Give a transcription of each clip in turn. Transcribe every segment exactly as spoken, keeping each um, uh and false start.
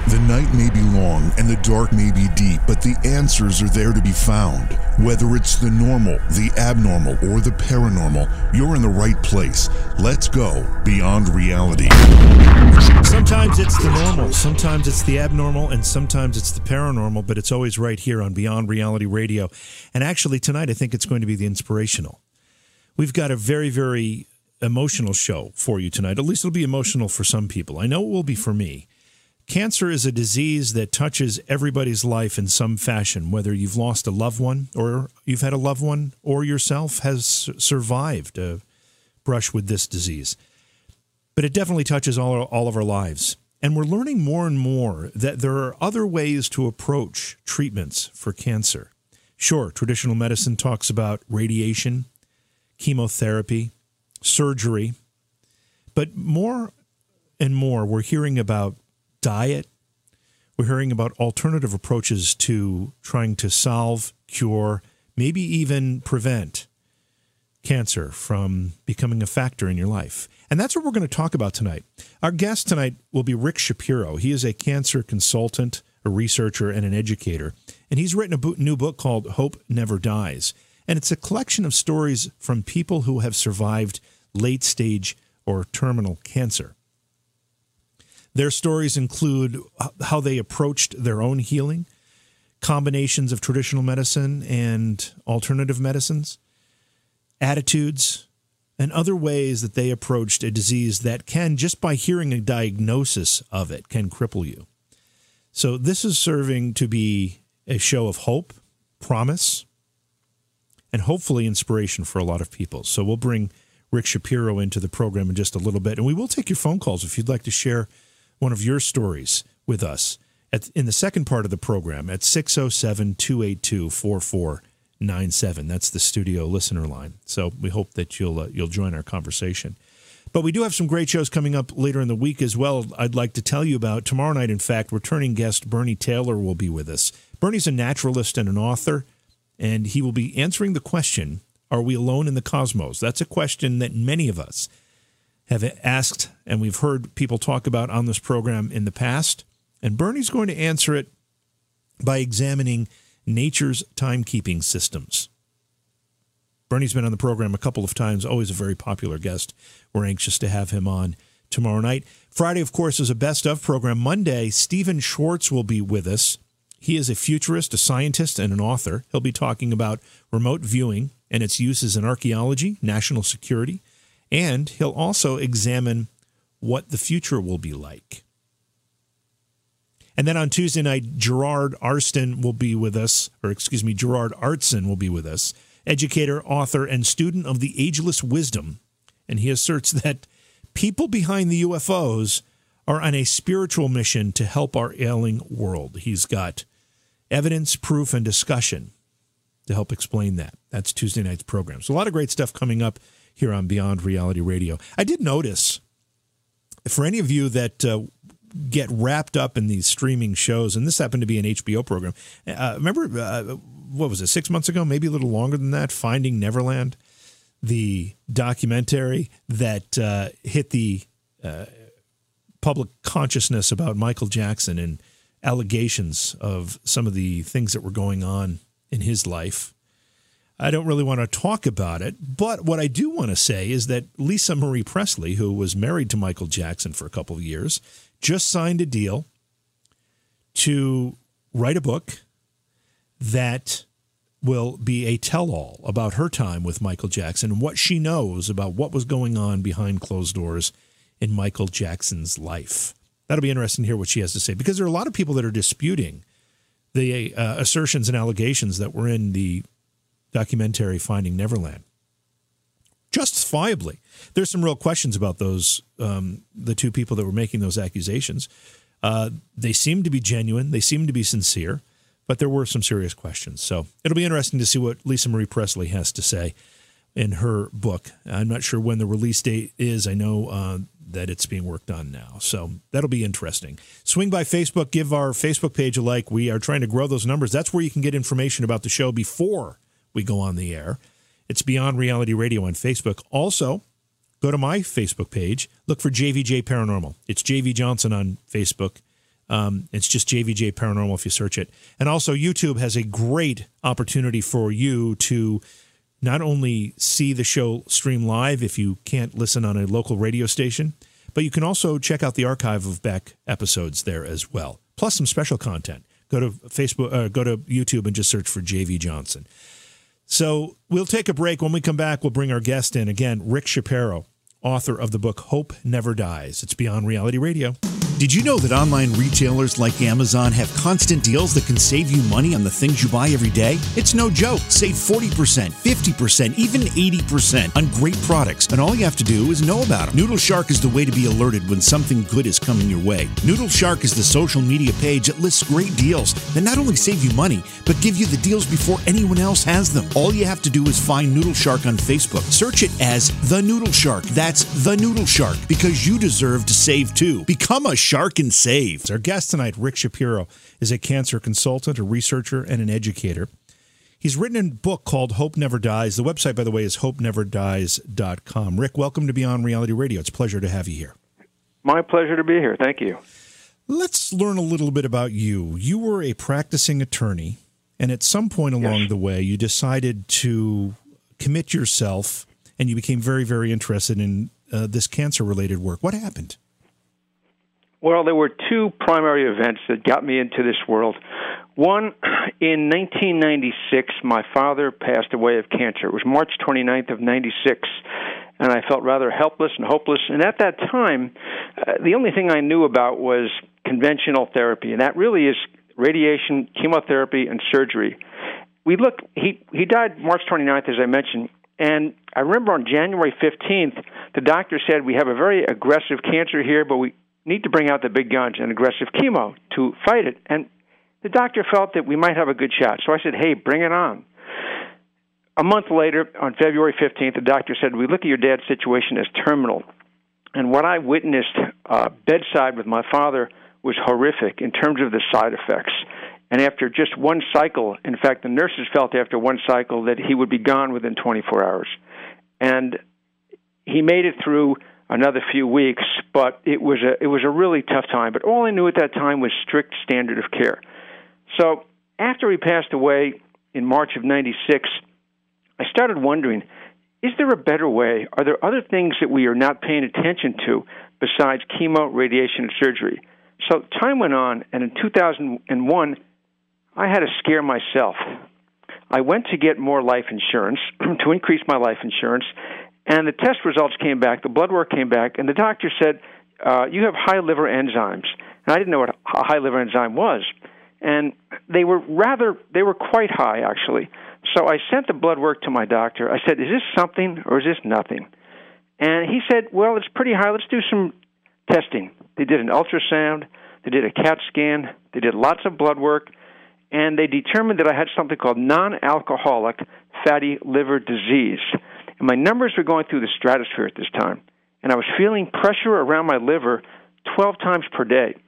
The night may be long and the dark may be deep, but the answers are there to be found. Whether it's the normal, the abnormal, or the paranormal, you're in the right place. Let's go beyond reality. Sometimes it's the normal, sometimes it's the abnormal, and sometimes it's the paranormal, but it's always right here on Beyond Reality Radio. And actually tonight I think it's going to be the inspirational. We've got a very, very emotional show for you tonight. At least it'll be emotional for some people. I know it will be for me. Cancer is a disease that touches everybody's life in some fashion, whether you've lost a loved one or you've had a loved one or yourself has survived a brush with this disease. But it definitely touches all, all of our lives. And we're learning more and more that there are other ways to approach treatments for cancer. Sure, traditional medicine talks about radiation, chemotherapy, surgery, but more and more we're hearing about diet. We're hearing about alternative approaches to trying to solve, cure, maybe even prevent cancer from becoming a factor in your life. And that's what we're going to talk about tonight. Our guest tonight will be Rick Shapiro. He is a cancer consultant, a researcher, and an educator. And he's written a bo- new book called Hope Never Dies. And it's a collection of stories from people who have survived late-stage or terminal cancer. Their stories include how they approached their own healing, combinations of traditional medicine and alternative medicines, attitudes, and other ways that they approached a disease that can, just by hearing a diagnosis of it, can cripple you. So this is serving to be a show of hope, promise, and hopefully inspiration for a lot of people. So we'll bring Rick Shapiro into the program in just a little bit, and we will take your phone calls if you'd like to share one of your stories with us at, in the second part of the program at six oh seven, two eight two, four four nine seven. That's the studio listener line. So we hope that you'll uh, you'll join our conversation. But we do have some great shows coming up later in the week as well. I'd like to tell you about tomorrow night. In fact, returning guest Bernie Taylor will be with us. Bernie's a naturalist and an author, and he will be answering the question, are we alone in the cosmos? That's a question that many of us have asked, and we've heard people talk about on this program in the past. And Bernie's going to answer it by examining nature's timekeeping systems. Bernie's been on the program a couple of times, always a very popular guest. We're anxious to have him on tomorrow night. Friday, of course, is a best of program. Monday, Stephen Schwartz will be with us. He is a futurist, a scientist, and an author. He'll be talking about remote viewing and its uses in archaeology, national security, and he'll also examine what the future will be like. And then on Tuesday night, Gerard Arston will be with us, or excuse me, Gerard Artson will be with us, educator, author, and student of the Ageless Wisdom. And he asserts that people behind the U F Os are on a spiritual mission to help our ailing world. He's got evidence, proof, and discussion to help explain that. That's Tuesday night's program. So a lot of great stuff coming up here on Beyond Reality Radio. I did notice, for any of you that uh, get wrapped up in these streaming shows, and this happened to be an H B O program. Uh, remember, uh, what was it, six months ago, maybe a little longer than that, Finding Neverland, the documentary that uh, hit the uh, public consciousness about Michael Jackson and allegations of some of the things that were going on in his life. I don't really want to talk about it, but what I do want to say is that Lisa Marie Presley, who was married to Michael Jackson for a couple of years, just signed a deal to write a book that will be a tell-all about her time with Michael Jackson and what she knows about what was going on behind closed doors in Michael Jackson's life. That'll be interesting to hear what she has to say, because there are a lot of people that are disputing the uh, assertions and allegations that were in the documentary Finding Neverland. Justifiably. There's some real questions about those, um, the two people that were making those accusations. Uh, they seem to be genuine. They seem to be sincere, but there were some serious questions. So it'll be interesting to see what Lisa Marie Presley has to say in her book. I'm not sure when the release date is. I know uh, that it's being worked on now. So that'll be interesting. Swing by Facebook. Give our Facebook page a like. We are trying to grow those numbers. That's where you can get information about the show before we go on the air. It's Beyond Reality Radio on Facebook. Also, go to my Facebook page. Look for J V J Paranormal. It's J V Johnson on Facebook. Um, it's just J V J Paranormal if you search it. And also YouTube has a great opportunity for you to not only see the show stream live if you can't listen on a local radio station, but you can also check out the archive of Beck episodes there as well, plus some special content. Go to Facebook, uh, go to YouTube and just search for J V Johnson. So we'll take a break. When we come back, we'll bring our guest in again, Rick Shapiro, author of the book Hope Never Dies. It's Beyond Reality Radio. Did you know that online retailers like Amazon have constant deals that can save you money on the things you buy every day? It's no joke. Save forty percent, fifty percent, even eighty percent on great products, and all you have to do is know about them. Noodle Shark is the way to be alerted when something good is coming your way. Noodle Shark is the social media page that lists great deals that not only save you money, but give you the deals before anyone else has them. All you have to do is find Noodle Shark on Facebook. Search it as The Noodle Shark. That's The Noodle Shark, because you deserve to save too. Become a shark and save. Our guest tonight, Rick Shapiro, is a cancer consultant, a researcher, and an educator. He's written a book called Hope Never Dies. The website, by the way, is hope never dies dot com. Rick, welcome to Beyond Reality Radio. It's a pleasure to have you here. My pleasure to be here. Thank you. Let's learn a little bit about you. You were a practicing attorney, and at some point along Yes. the way, you decided to commit yourself, and you became very, very interested in uh, this cancer-related work. What happened? Well, there were two primary events that got me into this world. One, in nineteen ninety-six, my father passed away of cancer. It was March twenty-ninth of ninety-six, and I felt rather helpless and hopeless. And at that time, uh, the only thing I knew about was conventional therapy, and that really is radiation, chemotherapy, and surgery. We look. He he died March twenty-ninth, as I mentioned, and I remember on January fifteenth, the doctor said, we have a very aggressive cancer here, but we need to bring out the big guns and aggressive chemo to fight it. And the doctor felt that we might have a good shot. So I said, hey, bring it on. A month later, on February fifteenth, the doctor said, we look at your dad's situation as terminal. And what I witnessed uh, bedside with my father was horrific in terms of the side effects. And after just one cycle, in fact, the nurses felt after one cycle that he would be gone within twenty-four hours. And he made it through another few weeks, but it was a it was a really tough time. But all I knew at that time was strict standard of care. So after he passed away in March of ninety-six, I started wondering, is there a better way? Are there other things that we are not paying attention to besides chemo, radiation, and surgery? So time went on, and in two thousand one, I had to scare myself. I went to get more life insurance, to increase my life insurance, and the test results came back, the blood work came back, and the doctor said, uh, you have high liver enzymes. And I didn't know what a high liver enzyme was. And they were rather, they were quite high, actually. So I sent the blood work to my doctor. I said, is this something or is this nothing? And he said, well, it's pretty high. Let's do some testing. They did an ultrasound. They did a CAT scan. They did lots of blood work. And they determined that I had something called non-alcoholic fatty liver disease. And my numbers were going through the stratosphere at this time. And I was feeling pressure around my liver twelve times per day.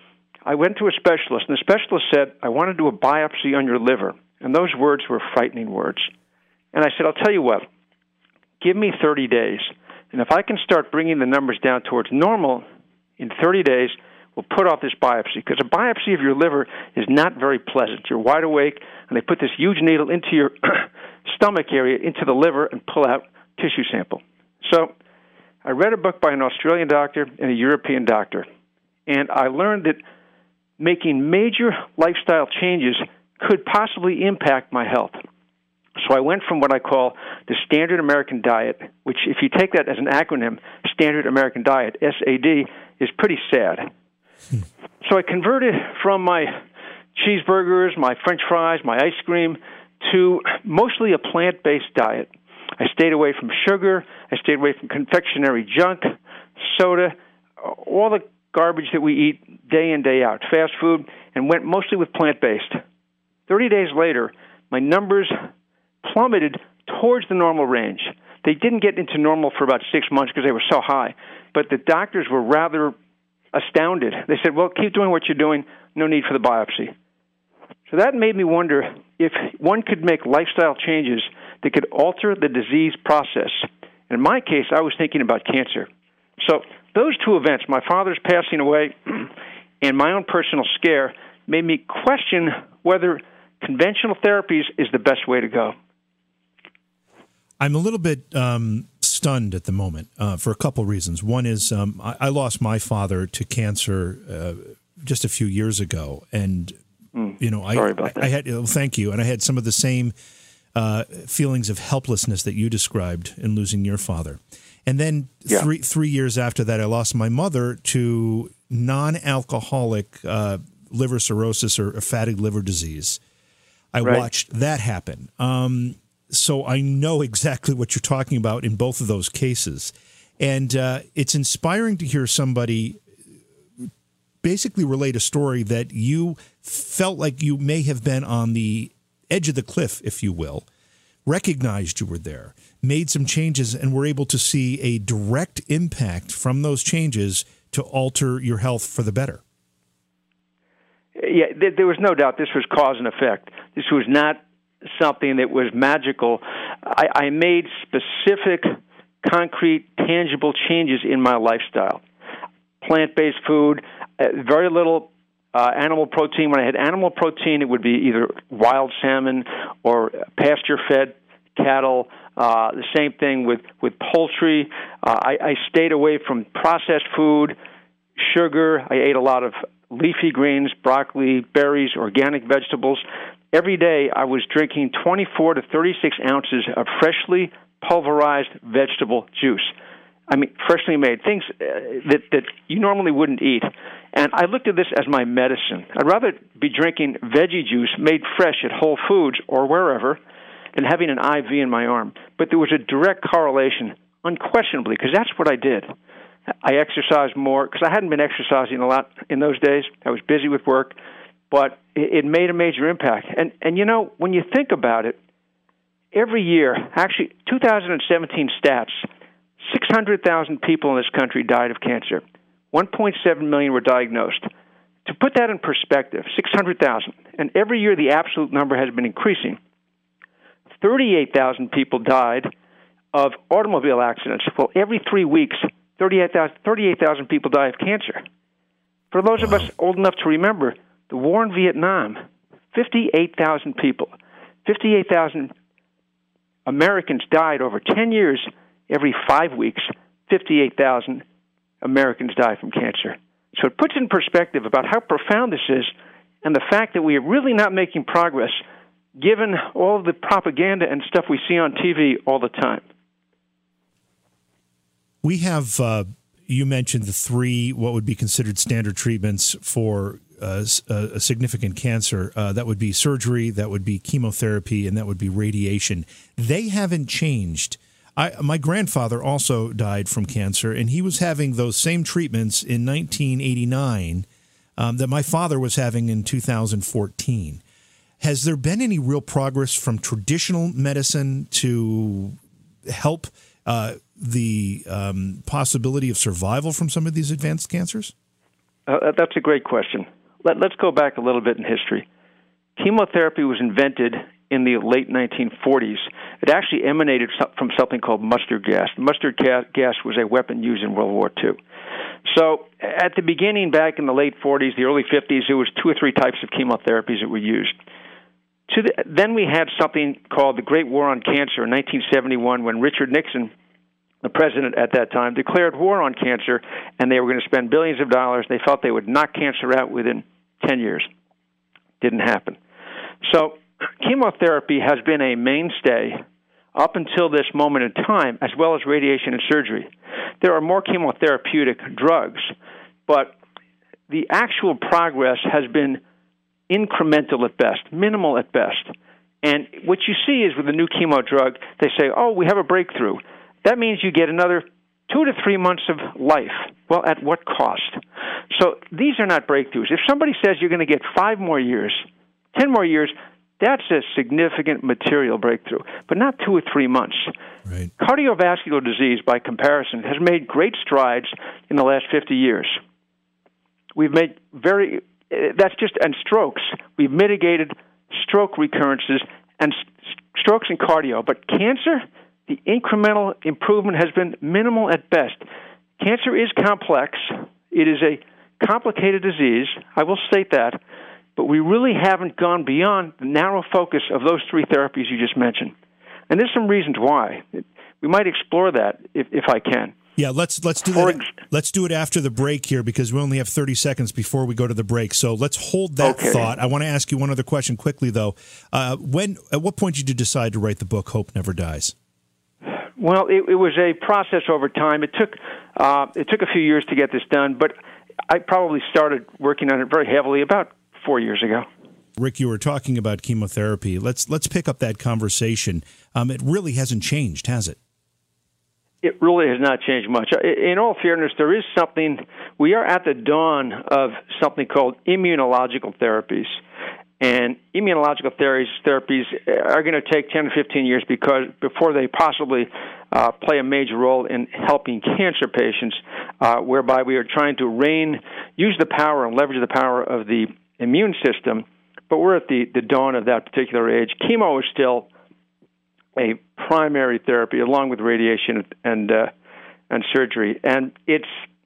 I went to a specialist, and the specialist said, I want to do a biopsy on your liver. And those words were frightening words. And I said, I'll tell you what, give me thirty days. And if I can start bringing the numbers down towards normal in thirty days, we'll put off this biopsy. Because a biopsy of your liver is not very pleasant. You're wide awake, and they put this huge needle into your stomach area, into the liver, and pull out tissue sample. So I read a book by an Australian doctor and a European doctor, and I learned that making major lifestyle changes could possibly impact my health. So I went from what I call the Standard American Diet, which if you take that as an acronym, Standard American Diet, S A D, is pretty sad. Hmm. So I converted from my cheeseburgers, my French fries, my ice cream, to mostly a plant-based diet. I stayed away from sugar. I stayed away from confectionery junk, soda, all the garbage that we eat day in, day out, fast food, and went mostly with plant-based. thirty days later, my numbers plummeted towards the normal range. They didn't get into normal for about six months because they were so high, but the doctors were rather astounded. They said, well, keep doing what you're doing, no need for the biopsy. So that made me wonder if one could make lifestyle changes that could alter the disease process. In my case, I was thinking about cancer. So those two events, my father's passing away and my own personal scare made me question whether conventional therapies is the best way to go. I'm a little bit um, stunned at the moment uh, for a couple reasons. One is um, I, I lost my father to cancer uh, just a few years ago, and mm, you know, I, sorry about that. I had oh, thank you, and I had some of the same uh, feelings of helplessness that you described in losing your father. And then yeah. three three years after that, I lost my mother to non-alcoholic uh, liver cirrhosis or fatty liver disease. I right. watched that happen. Um, so I know exactly what you're talking about in both of those cases. And uh, it's inspiring to hear somebody basically relate a story that you felt like you may have been on the edge of the cliff, if you will, recognized you were there, made some changes, and were able to see a direct impact from those changes to alter your health for the better. Yeah, there was no doubt this was cause and effect. This was not something that was magical. I, I made specific, concrete, tangible changes in my lifestyle. Plant-based food, uh, very little uh, animal protein. When I had animal protein, it would be either wild salmon or pasture-fed cattle. Uh, the same thing with, with poultry. Uh, I, I stayed away from processed food, sugar. I ate a lot of leafy greens, broccoli, berries, organic vegetables. Every day I was drinking twenty-four to thirty-six ounces of freshly pulverized vegetable juice. I mean, freshly made, things uh, that, that you normally wouldn't eat. And I looked at this as my medicine. I'd rather be drinking veggie juice made fresh at Whole Foods or wherever than having an I V in my arm. But there was a direct correlation, unquestionably, because that's what I did. I exercised more because I hadn't been exercising a lot in those days. I was busy with work, but it, it made a major impact. And, and, you know, when you think about it, every year, actually, two thousand seventeen stats, six hundred thousand people in this country died of cancer. one point seven million were diagnosed. To put that in perspective, six hundred thousand, and every year the absolute number has been increasing. thirty-eight thousand people died of automobile accidents. Well, every three weeks, thirty-eight thousand people die of cancer. For those of us old enough to remember, the war in Vietnam, fifty-eight thousand people, fifty-eight thousand Americans died over ten years. Every five weeks, fifty-eight thousand Americans die from cancer. So it puts in perspective about how profound this is and the fact that we are really not making progress given all the propaganda and stuff we see on T V all the time. We have, uh, you mentioned the three, what would be considered standard treatments for uh, a significant cancer. Uh, that would be surgery, that would be chemotherapy, and that would be radiation. They haven't changed. I, my grandfather also died from cancer, and he was having those same treatments in nineteen eighty-nine um, that my father was having in two thousand fourteen. Has there been any real progress from traditional medicine to help uh, the um, possibility of survival from some of these advanced cancers? Uh, that's a great question. Let, let's go back a little bit in history. Chemotherapy was invented in the late nineteen forties. It actually emanated from something called mustard gas. Mustard gas was a weapon used in World War Two. So at the beginning, back in the late forties, the early fifties, there was two or three types of chemotherapies that were used. To the, then we had something called the Great War on Cancer in nineteen seventy-one when Richard Nixon, the president at that time, declared war on cancer, and they were going to spend billions of dollars. They felt they would knock cancer out within ten years. Didn't happen. So chemotherapy has been a mainstay up until this moment in time, as well as radiation and surgery. There are more chemotherapeutic drugs, but the actual progress has been incremental at best, minimal at best. And what you see is with the new chemo drug, they say, oh, we have a breakthrough. That means you get another two to three months of life. Well, at what cost? So these are not breakthroughs. If somebody says you're going to get five more years, ten more years, that's a significant material breakthrough, but not two or three months. Right. Cardiovascular disease, by comparison, has made great strides in the last fifty years. We've made very, that's just, and strokes. We've mitigated stroke recurrences and st- strokes and cardio, but cancer, the incremental improvement has been minimal at best. Cancer is complex. It is a complicated disease, I will state that, but we really haven't gone beyond the narrow focus of those three therapies you just mentioned. And there's some reasons why. We might explore that if, if I can. Yeah, let's let's do that. Let's do it after the break here because we only have thirty seconds before we go to the break. So let's hold that okay. thought. I want to ask you one other question quickly, though. Uh, when at what point did you decide to write the book Hope Never Dies? Well, it, it was a process over time. It took uh, it took a few years to get this done, but I probably started working on it very heavily about four years ago. Rick, you were talking about chemotherapy. Let's let's pick up that conversation. Um, it really hasn't changed, has it? It really has not changed much. In all fairness, there is something, we are at the dawn of something called immunological therapies. And immunological therapies, therapies are going to take ten to fifteen years because before they possibly uh, play a major role in helping cancer patients, uh, whereby we are trying to rein, use the power and leverage the power of the immune system. But we're at the, the dawn of that particular age. Chemo is still a primary therapy along with radiation and uh, and surgery, and it's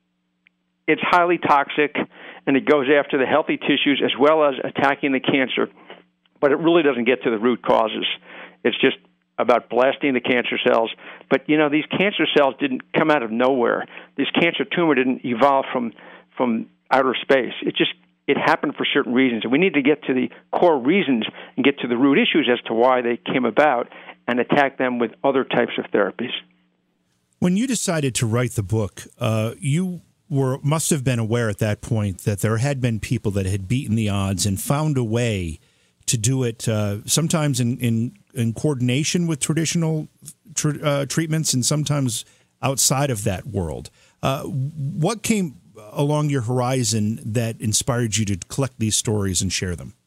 it's highly toxic, and it goes after the healthy tissues as well as attacking the cancer, but it really doesn't get to the root causes. It's just about blasting the cancer cells. But you know, these cancer cells didn't come out of nowhere. This cancer tumor didn't evolve from from outer space. It just it happened for certain reasons, and we need to get to the core reasons and get to the root issues as to why they came about and attack them with other types of therapies. When you decided to write the book, uh, you were must have been aware at that point that there had been people that had beaten the odds and found a way to do it, uh, sometimes in, in, in coordination with traditional tr- uh, treatments and sometimes outside of that world. Uh, what came along your horizon that inspired you to collect these stories and share them?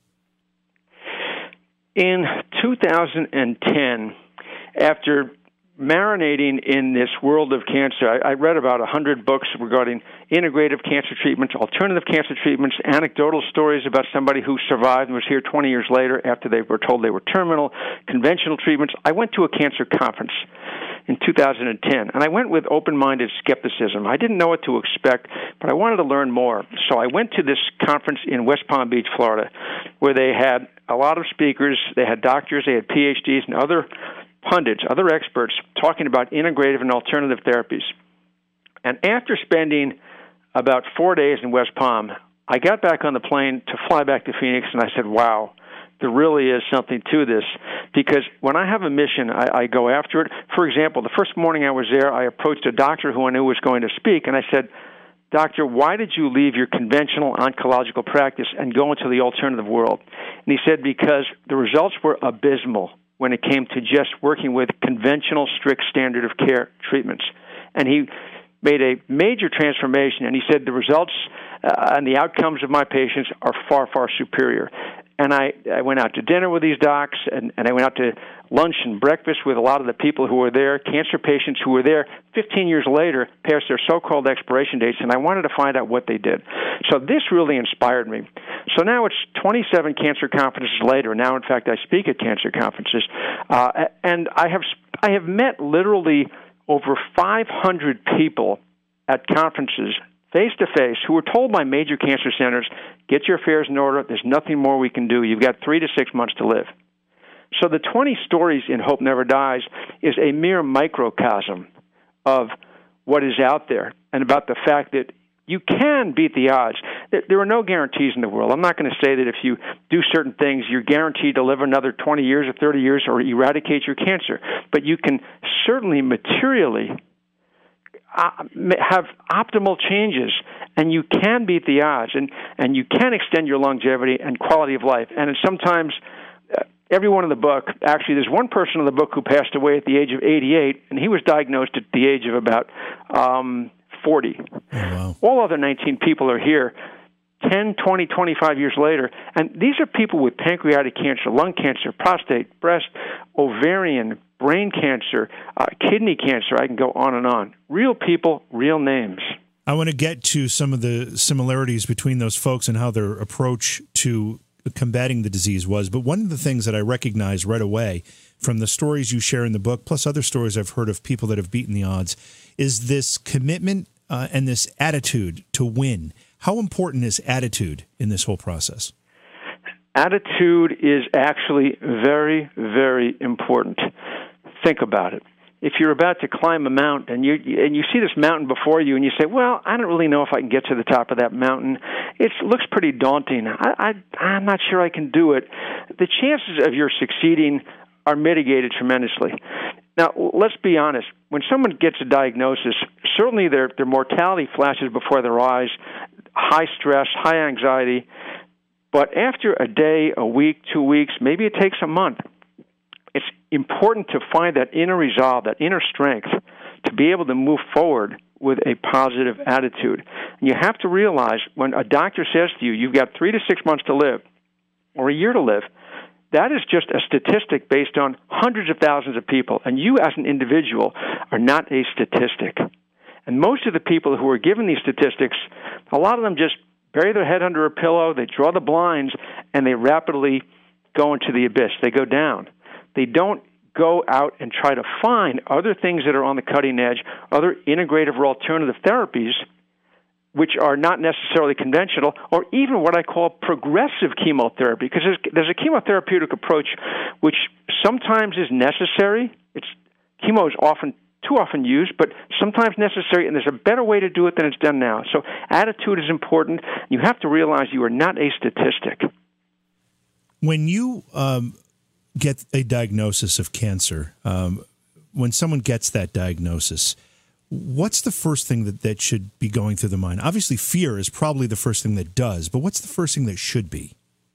In two thousand ten, after marinating in this world of cancer, I, I read about one hundred books regarding integrative cancer treatments, alternative cancer treatments, anecdotal stories about somebody who survived and was here twenty years later after they were told they were terminal, conventional treatments. I went to a cancer conference in two thousand ten, and I went with open-minded skepticism. I didn't know what to expect, but I wanted to learn more. So I went to this conference in West Palm Beach, Florida, where they had a lot of speakers. They had doctors, they had P H Ds, and other pundits, other experts, talking about integrative and alternative therapies. And after spending about four days in West Palm, I got back on the plane to fly back to Phoenix, and I said, wow, there really is something to this, because when I have a mission, I, I go after it. For example, the first morning I was there, I approached a doctor who I knew was going to speak, and I said, Doctor, why did you leave your conventional oncological practice and go into the alternative world? And he said, because the results were abysmal when it came to just working with conventional, strict standard of care treatments. And he made a major transformation, and he said the results uh, and the outcomes of my patients are far, far superior. And I, I went out to dinner with these docs, and, and I went out to lunch and breakfast with a lot of the people who were there, cancer patients who were there fifteen years later, past their so-called expiration dates, and I wanted to find out what they did. So this really inspired me. So now it's twenty-seven cancer conferences later. Now, in fact, I speak at cancer conferences, uh, and I have I have met literally over five hundred people at conferences face-to-face who were told by major cancer centers, get your affairs in order, there's nothing more we can do, you've got three to six months to live. So the twenty stories in Hope Never Dies is a mere microcosm of what is out there and about the fact that you can beat the odds. There are no guarantees in the world. I'm not going to say that if you do certain things, you're guaranteed to live another twenty years or thirty years or eradicate your cancer. But you can certainly materially have optimal changes, and you can beat the odds, and, and you can extend your longevity and quality of life. And sometimes uh, everyone in the book, actually there's one person in the book who passed away at the age of eighty-eight, and he was diagnosed at the age of about um, forty. Oh, wow. All other nineteen people are here ten, twenty, twenty-five years later, and these are people with pancreatic cancer, lung cancer, prostate, breast, ovarian, brain cancer, uh, kidney cancer. I can go on and on. Real people, real names. I want to get to some of the similarities between those folks and how their approach to combating the disease was. But one of the things that I recognize right away from the stories you share in the book, plus other stories I've heard of people that have beaten the odds, is this commitment uh, and this attitude to win. How important is attitude in this whole process? Attitude is actually very, very important. Think about it. If you're about to climb a mountain and you and you see this mountain before you and you say, well, I don't really know if I can get to the top of that mountain. It looks pretty daunting. I, I, I'm not sure I can do it. The chances of your succeeding are mitigated tremendously. Now, let's be honest. When someone gets a diagnosis, certainly their, their mortality flashes before their eyes, high stress, high anxiety. But after a day, a week, two weeks, maybe it takes a month, it's important to find that inner resolve, that inner strength, to be able to move forward with a positive attitude. And you have to realize when a doctor says to you, you've got three to six months to live or a year to live, that is just a statistic based on hundreds of thousands of people. And you as an individual are not a statistic. And most of the people who are given these statistics, a lot of them just bury their head under a pillow, they draw the blinds, and they rapidly go into the abyss. They go down. They don't go out and try to find other things that are on the cutting edge, other integrative or alternative therapies, which are not necessarily conventional, or even what I call progressive chemotherapy, because there's, there's a chemotherapeutic approach which sometimes is necessary. It's chemo is often too often used, but sometimes necessary, and there's a better way to do it than it's done now. So attitude is important. You have to realize you are not a statistic. When you um, get a diagnosis of cancer, um, when someone gets that diagnosis, what's the first thing that, that should be going through the mind? Obviously, fear is probably the first thing that does, but what's the first thing that should be?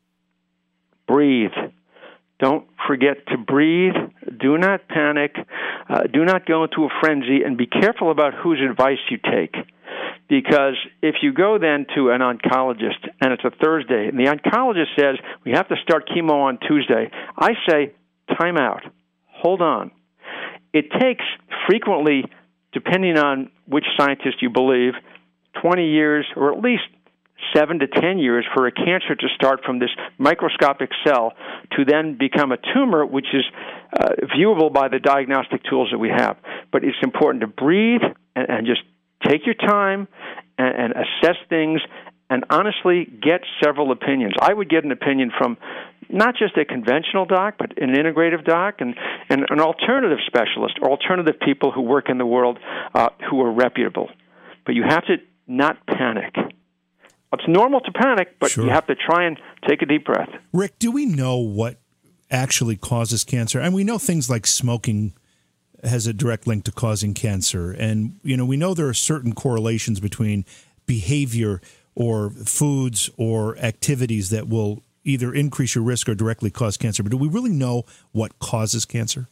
Breathe. Don't forget to breathe. Do not panic. Uh, do not go into a frenzy, and be careful about whose advice you take. Because if you go then to an oncologist, and it's a Thursday, and the oncologist says, we have to start chemo on Tuesday, I say, time out. Hold on. It takes frequently, depending on which scientist you believe, twenty years or at least seven to ten years for a cancer to start from this microscopic cell to then become a tumor, which is uh, viewable by the diagnostic tools that we have. But it's important to breathe and, and just take your time and, and assess things and honestly get several opinions. I would get an opinion from not just a conventional doc, but an integrative doc and, and an alternative specialist, or alternative people who work in the world uh, who are reputable. But you have to not panic. It's normal to panic, but sure. You have to try and take a deep breath. Rick, do we know what actually causes cancer? And we know things like smoking has a direct link to causing cancer. And, you know, we know there are certain correlations between behavior or foods or activities that will either increase your risk or directly cause cancer. But do we really know what causes cancer?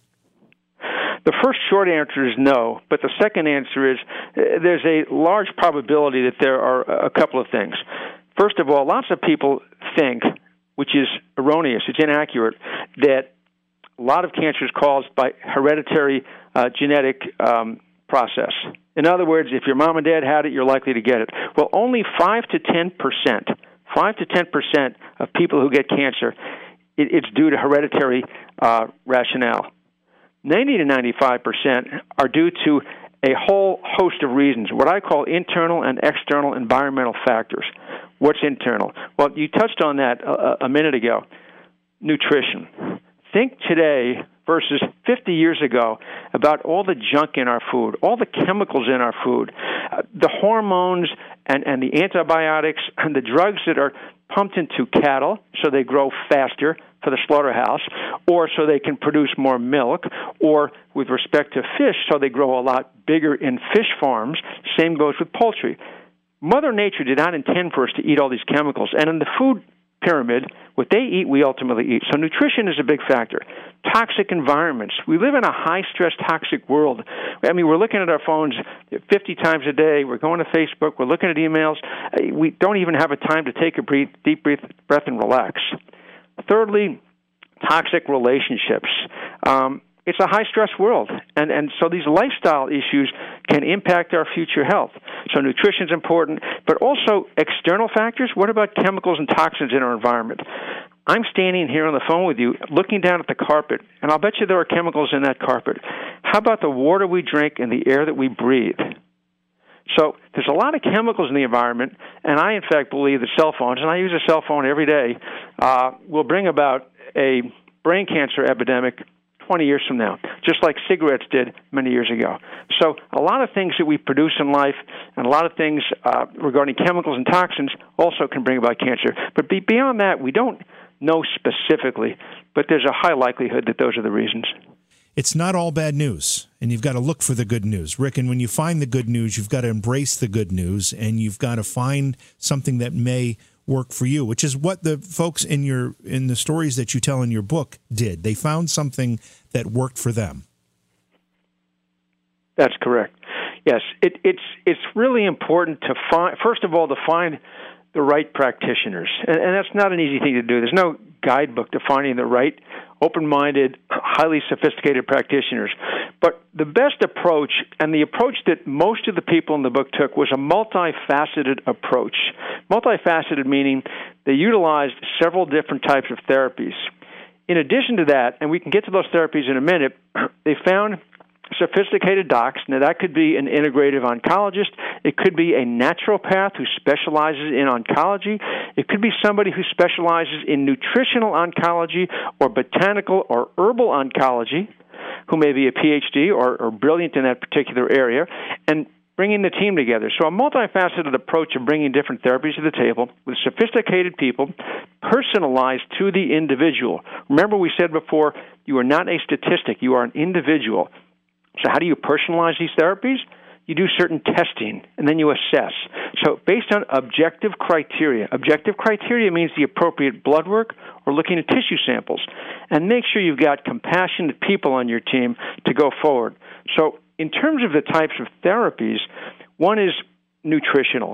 The first short answer is no, but the second answer is uh, there's a large probability that there are a couple of things. First of all, lots of people think, which is erroneous, it's inaccurate, that a lot of cancer is caused by hereditary uh, genetic um, process. In other words, if your mom and dad had it, you're likely to get it. Well, only five to ten percent, five to ten percent of people who get cancer, it, it's due to hereditary uh, rationale. ninety to ninety-five percent are due to a whole host of reasons, what I call internal and external environmental factors. What's internal? Well, you touched on that a, a minute ago. Nutrition. Think today versus fifty years ago about all the junk in our food, all the chemicals in our food, uh, the hormones and, and the antibiotics and the drugs that are pumped into cattle so they grow faster for the slaughterhouse, or so they can produce more milk, or with respect to fish, so they grow a lot bigger in fish farms. Same goes with poultry. Mother Nature did not intend for us to eat all these chemicals, and in the food pyramid, what they eat, we ultimately eat. So nutrition is a big factor. Toxic environments. We live in a high-stress, toxic world. I mean, we're looking at our phones fifty times a day. We're going to Facebook. We're looking at emails. We don't even have a time to take a breath, deep breath and relax. Thirdly, toxic relationships. Um, it's a high-stress world, and, and so these lifestyle issues can impact our future health. So nutrition is important, but also external factors. What about chemicals and toxins in our environment? I'm standing here on the phone with you, looking down at the carpet, and I'll bet you there are chemicals in that carpet. How about the water we drink and the air that we breathe? So there's a lot of chemicals in the environment, and I, in fact, believe that cell phones, and I use a cell phone every day, uh, will bring about a brain cancer epidemic twenty years from now, just like cigarettes did many years ago. So a lot of things that we produce in life and a lot of things uh, regarding chemicals and toxins also can bring about cancer. But be, beyond that, we don't know specifically, but there's a high likelihood that those are the reasons. It's not all bad news, and you've got to look for the good news. Rick, and when you find the good news, you've got to embrace the good news, and you've got to find something that may work for you, which is what the folks in your in the stories that you tell in your book did. They found something that worked for them. That's correct. Yes, it, it's it's really important to find, first of all, to find the right practitioners, and, and that's not an easy thing to do. There's no guidebook to finding the right open-minded, highly sophisticated practitioners. But the best approach, and the approach that most of the people in the book took, was a multifaceted approach. Multifaceted meaning they utilized several different types of therapies. In addition to that, and we can get to those therapies in a minute, they found sophisticated docs. Now, that could be an integrative oncologist. It could be a naturopath who specializes in oncology. It could be somebody who specializes in nutritional oncology or botanical or herbal oncology, who may be a P H D or, or brilliant in that particular area, and bringing the team together. So a multifaceted approach of bringing different therapies to the table with sophisticated people, personalized to the individual. Remember, we said before, you are not a statistic. You are an individual. So how do you personalize these therapies? You do certain testing, and then you assess. So based on objective criteria. Objective criteria means the appropriate blood work or looking at tissue samples. And make sure you've got compassionate people on your team to go forward. So in terms of the types of therapies, one is nutritional.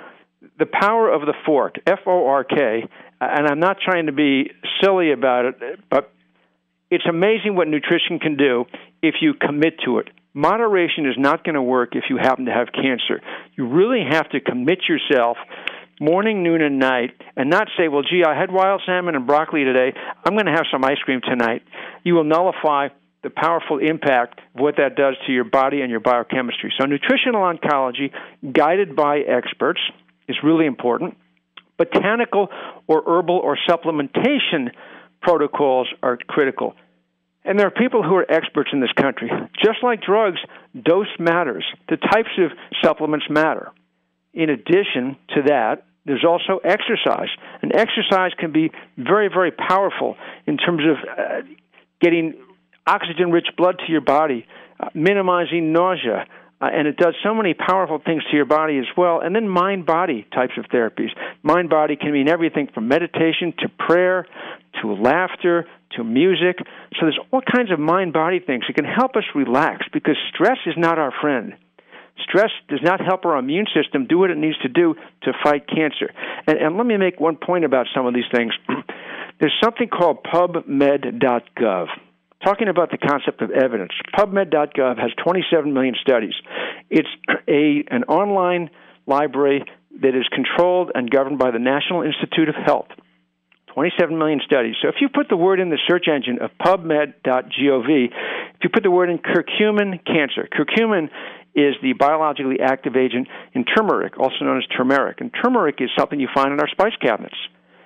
The power of the fork, F O R K, and I'm not trying to be silly about it, but it's amazing what nutrition can do if you commit to it. Moderation is not going to work if you happen to have cancer. You really have to commit yourself morning, noon, and night, and not say, well, gee, I had wild salmon and broccoli today. I'm going to have some ice cream tonight. You will nullify the powerful impact of what that does to your body and your biochemistry. So nutritional oncology, guided by experts, is really important. Botanical or herbal or supplementation protocols are critical. And there are people who are experts in this country. Just like drugs, dose matters. The types of supplements matter. In addition to that, there's also exercise. And exercise can be very, very powerful in terms of uh, getting oxygen-rich blood to your body, uh, minimizing nausea, Uh, and it does so many powerful things to your body as well. And then mind-body types of therapies. Mind-body can mean everything from meditation to prayer to laughter to music. So there's all kinds of mind-body things that can help us relax, because stress is not our friend. Stress does not help our immune system do what it needs to do to fight cancer. And, and let me make one point about some of these things. There's something called pub med dot gov. Talking about the concept of evidence, pub med dot gov has twenty-seven million studies. It's a an online library that is controlled and governed by the National Institute of Health. twenty-seven million studies. So if you put the word in the search engine of pub med dot gov, if you put the word in curcumin cancer, curcumin is the biologically active agent in turmeric, also known as turmeric. And turmeric is something you find in our spice cabinets.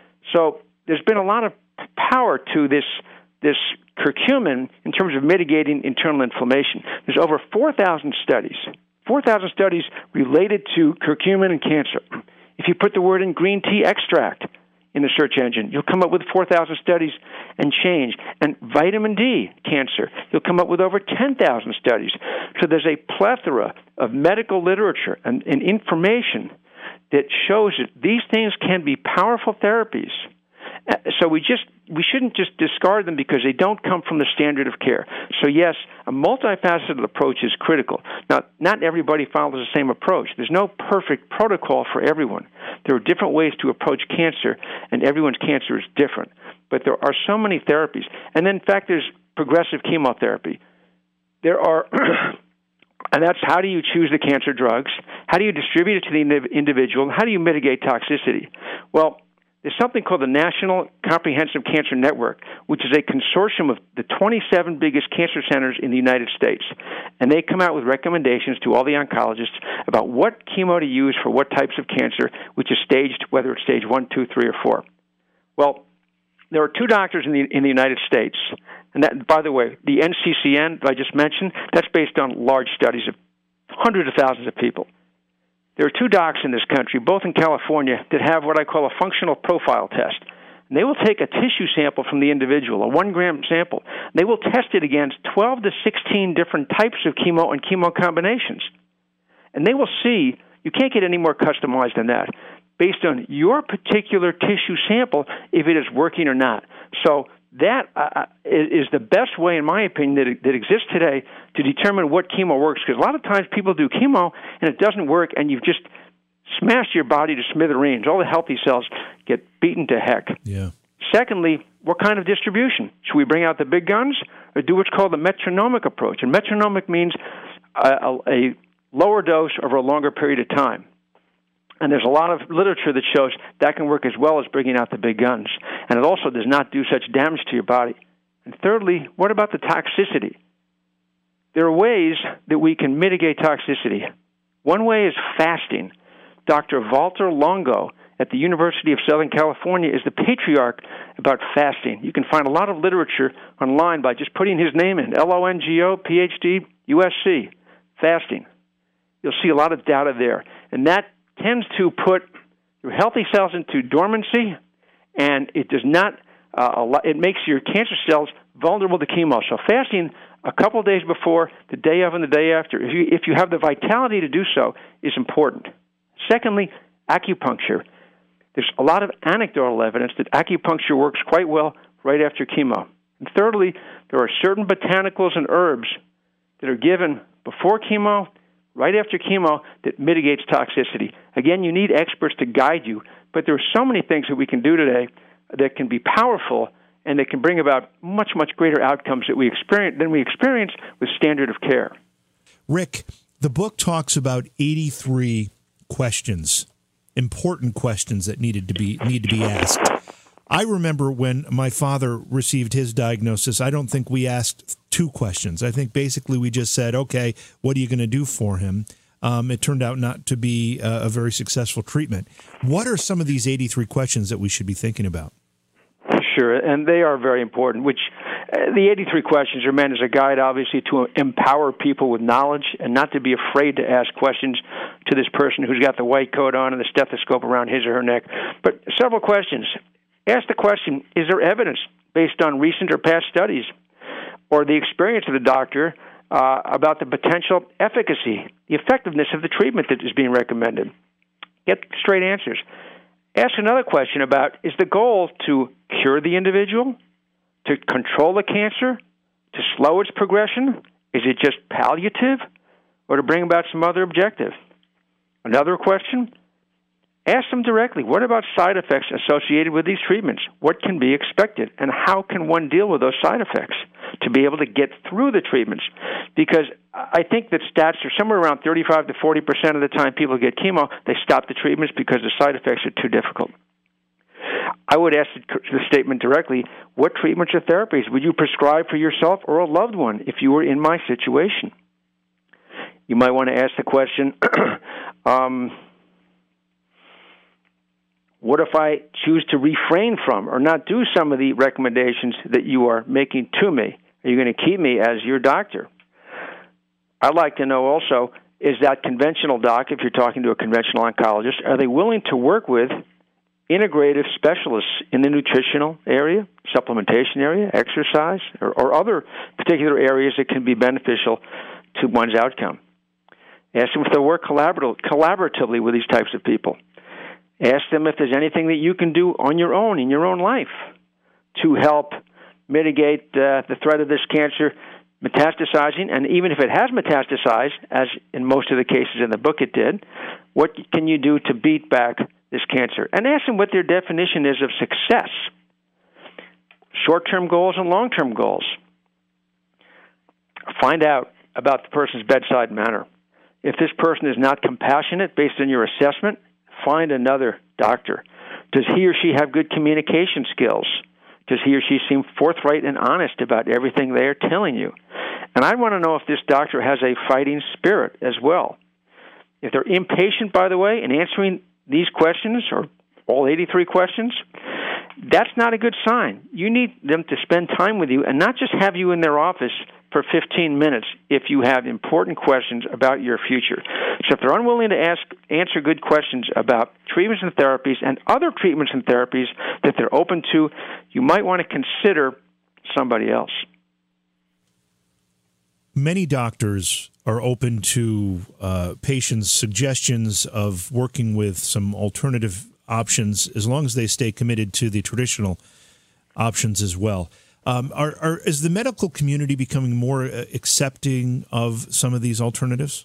So there's been a lot of power to this this curcumin in terms of mitigating internal inflammation. There's over four thousand studies, four thousand studies related to curcumin and cancer. If you put the word in green tea extract in the search engine, you'll come up with four thousand studies and change. And vitamin D cancer, you'll come up with over ten thousand studies. So there's a plethora of medical literature and, and information that shows that these things can be powerful therapies. So we just we shouldn't just discard them because they don't come from the standard of care. So yes, a multifaceted approach is critical. Now, not everybody follows the same approach. There's no perfect protocol for everyone. There are different ways to approach cancer, and everyone's cancer is different. But there are so many therapies. And then, in fact, there's progressive chemotherapy. There are, and that's how do you choose the cancer drugs? How do you distribute it to the individual? How do you mitigate toxicity? Well, there's something called the National Comprehensive Cancer Network, which is a consortium of the twenty-seven biggest cancer centers in the United States. And they come out with recommendations to all the oncologists about what chemo to use for what types of cancer, which is staged, whether it's stage one, two, three, or four. Well, there are two doctors in the in the United States, and that, by the way, the N C C N that I just mentioned, that's based on large studies of hundreds of thousands of people. There are two docs in this country, both in California, that have what I call a functional profile test. And they will take a tissue sample from the individual, a one-gram sample. And they will test it against twelve to sixteen different types of chemo and chemo combinations. And they will see, you can't get any more customized than that, based on your particular tissue sample, if it is working or not. So that uh, is the best way, in my opinion, that, that exists today to determine what chemo works. Because a lot of times people do chemo and it doesn't work, and you've just smashed your body to smithereens. All the healthy cells get beaten to heck. Yeah. Secondly, what kind of distribution? Should we bring out the big guns or do what's called the metronomic approach? And metronomic means a, a, a lower dose over a longer period of time. And there's a lot of literature that shows that can work as well as bringing out the big guns. And it also does not do such damage to your body. And thirdly, what about the toxicity? There are ways that we can mitigate toxicity. One way is fasting. Doctor Walter Longo at the University of Southern California is the patriarch about fasting. You can find a lot of literature online by just putting his name in, L O N G O, P H D, U S C, fasting. You'll see a lot of data there. And that tends to put your healthy cells into dormancy, and it does not, uh, it makes your cancer cells vulnerable to chemo. So fasting a couple of days before, the day of, and the day after, if you, if you have the vitality to do so, is important. Secondly, acupuncture. There's a lot of anecdotal evidence that acupuncture works quite well right after chemo. And thirdly, there are certain botanicals and herbs that are given before chemo, right after chemo, that mitigates toxicity. Again, you need experts to guide you, but there are so many things that we can do today that can be powerful and that can bring about much, much greater outcomes that we experience than we experience with standard of care. Rick, the book talks about eighty-three questions, important questions that needed to be need to be asked. I remember when my father received his diagnosis, I don't think we asked two questions. I think basically we just said, okay, what are you going to do for him? Um, it turned out not to be a, a very successful treatment. What are some of these eighty-three questions that we should be thinking about? Sure, and they are very important, which uh, the eighty-three questions are meant as a guide, obviously, to empower people with knowledge and not to be afraid to ask questions to this person who's got the white coat on and the stethoscope around his or her neck. But several questions. Ask the question, is there evidence based on recent or past studies or the experience of the doctor uh, about the potential efficacy, the effectiveness of the treatment that is being recommended? Get straight answers. Ask another question about, is the goal to cure the individual, to control the cancer, to slow its progression? Is it just palliative, or to bring about some other objective? Another question, ask them directly, what about side effects associated with these treatments? What can be expected, and how can one deal with those side effects to be able to get through the treatments? Because I think that stats are somewhere around thirty-five to forty percent of the time people get chemo, they stop the treatments because the side effects are too difficult. I would ask the statement directly, what treatments or therapies would you prescribe for yourself or a loved one if you were in my situation? You might want to ask the question, um, what if I choose to refrain from or not do some of the recommendations that you are making to me? Are you going to keep me as your doctor? I'd like to know also, is that conventional doc, if you're talking to a conventional oncologist, are they willing to work with integrative specialists in the nutritional area, supplementation area, exercise, or, or other particular areas that can be beneficial to one's outcome? Ask them if they'll work collaborative, collaboratively with these types of people. Ask them if there's anything that you can do on your own, in your own life, to help mitigate uh, the threat of this cancer metastasizing. And even if it has metastasized, as in most of the cases in the book it did, what can you do to beat back this cancer? And ask them what their definition is of success. Short-term goals and long-term goals. Find out about the person's bedside manner. If this person is not compassionate based on your assessment, find another doctor. Does he or she have good communication skills? Does he or she seem forthright and honest about everything they are telling you? And I want to know if this doctor has a fighting spirit as well. If they're impatient, by the way, in answering these questions, or all eighty-three questions, that's not a good sign. You need them to spend time with you and not just have you in their office for fifteen minutes if you have important questions about your future. So if they're unwilling to ask, answer good questions about treatments and therapies and other treatments and therapies that they're open to, you might want to consider somebody else. Many doctors are open to uh, patients' suggestions of working with some alternative options as long as they stay committed to the traditional options as well. Um, are, are, is the medical community becoming more uh, accepting of some of these alternatives?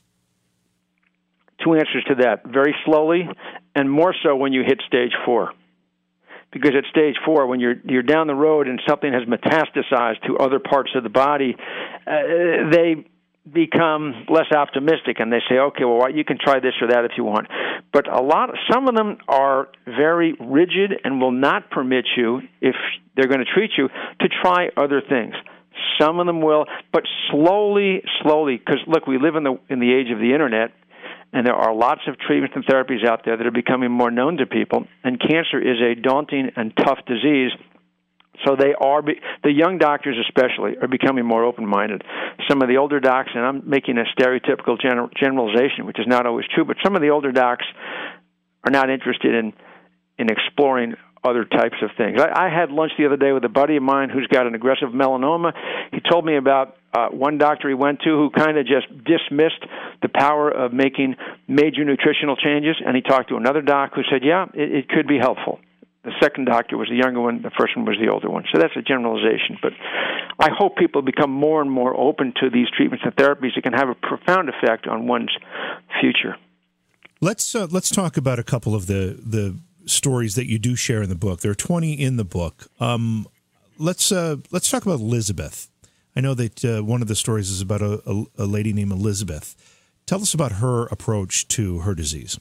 Two answers to that. Very slowly, and more so when you hit stage four. Because at stage four, when you're you're down the road and something has metastasized to other parts of the body, uh, they become less optimistic, and they say, okay, well, you can try this or that if you want. But a lot, some of them are very rigid and will not permit you, if they're going to treat you, to try other things. Some of them will, but slowly, slowly, because, look, we live in the in the age of the Internet, and there are lots of treatments and therapies out there that are becoming more known to people, and cancer is a daunting and tough disease. So they are, the young doctors especially, are becoming more open-minded. Some of the older docs, and I'm making a stereotypical general, generalization, which is not always true, but some of the older docs are not interested in, in exploring other types of things. I, I had lunch the other day with a buddy of mine who's got an aggressive melanoma. He told me about uh, one doctor he went to who kind of just dismissed the power of making major nutritional changes, and he talked to another doc who said, yeah, it, it could be helpful. The second doctor was the younger one, the first one was the older one. So that's a generalization. But I hope people become more and more open to these treatments and therapies that can have a profound effect on one's future. Let's uh, let's talk about a couple of the, the stories that you do share in the book. There are twenty in the book. Um, let's uh, let's talk about Elizabeth. I know that uh, one of the stories is about a, a, a lady named Elizabeth. Tell us about her approach to her disease.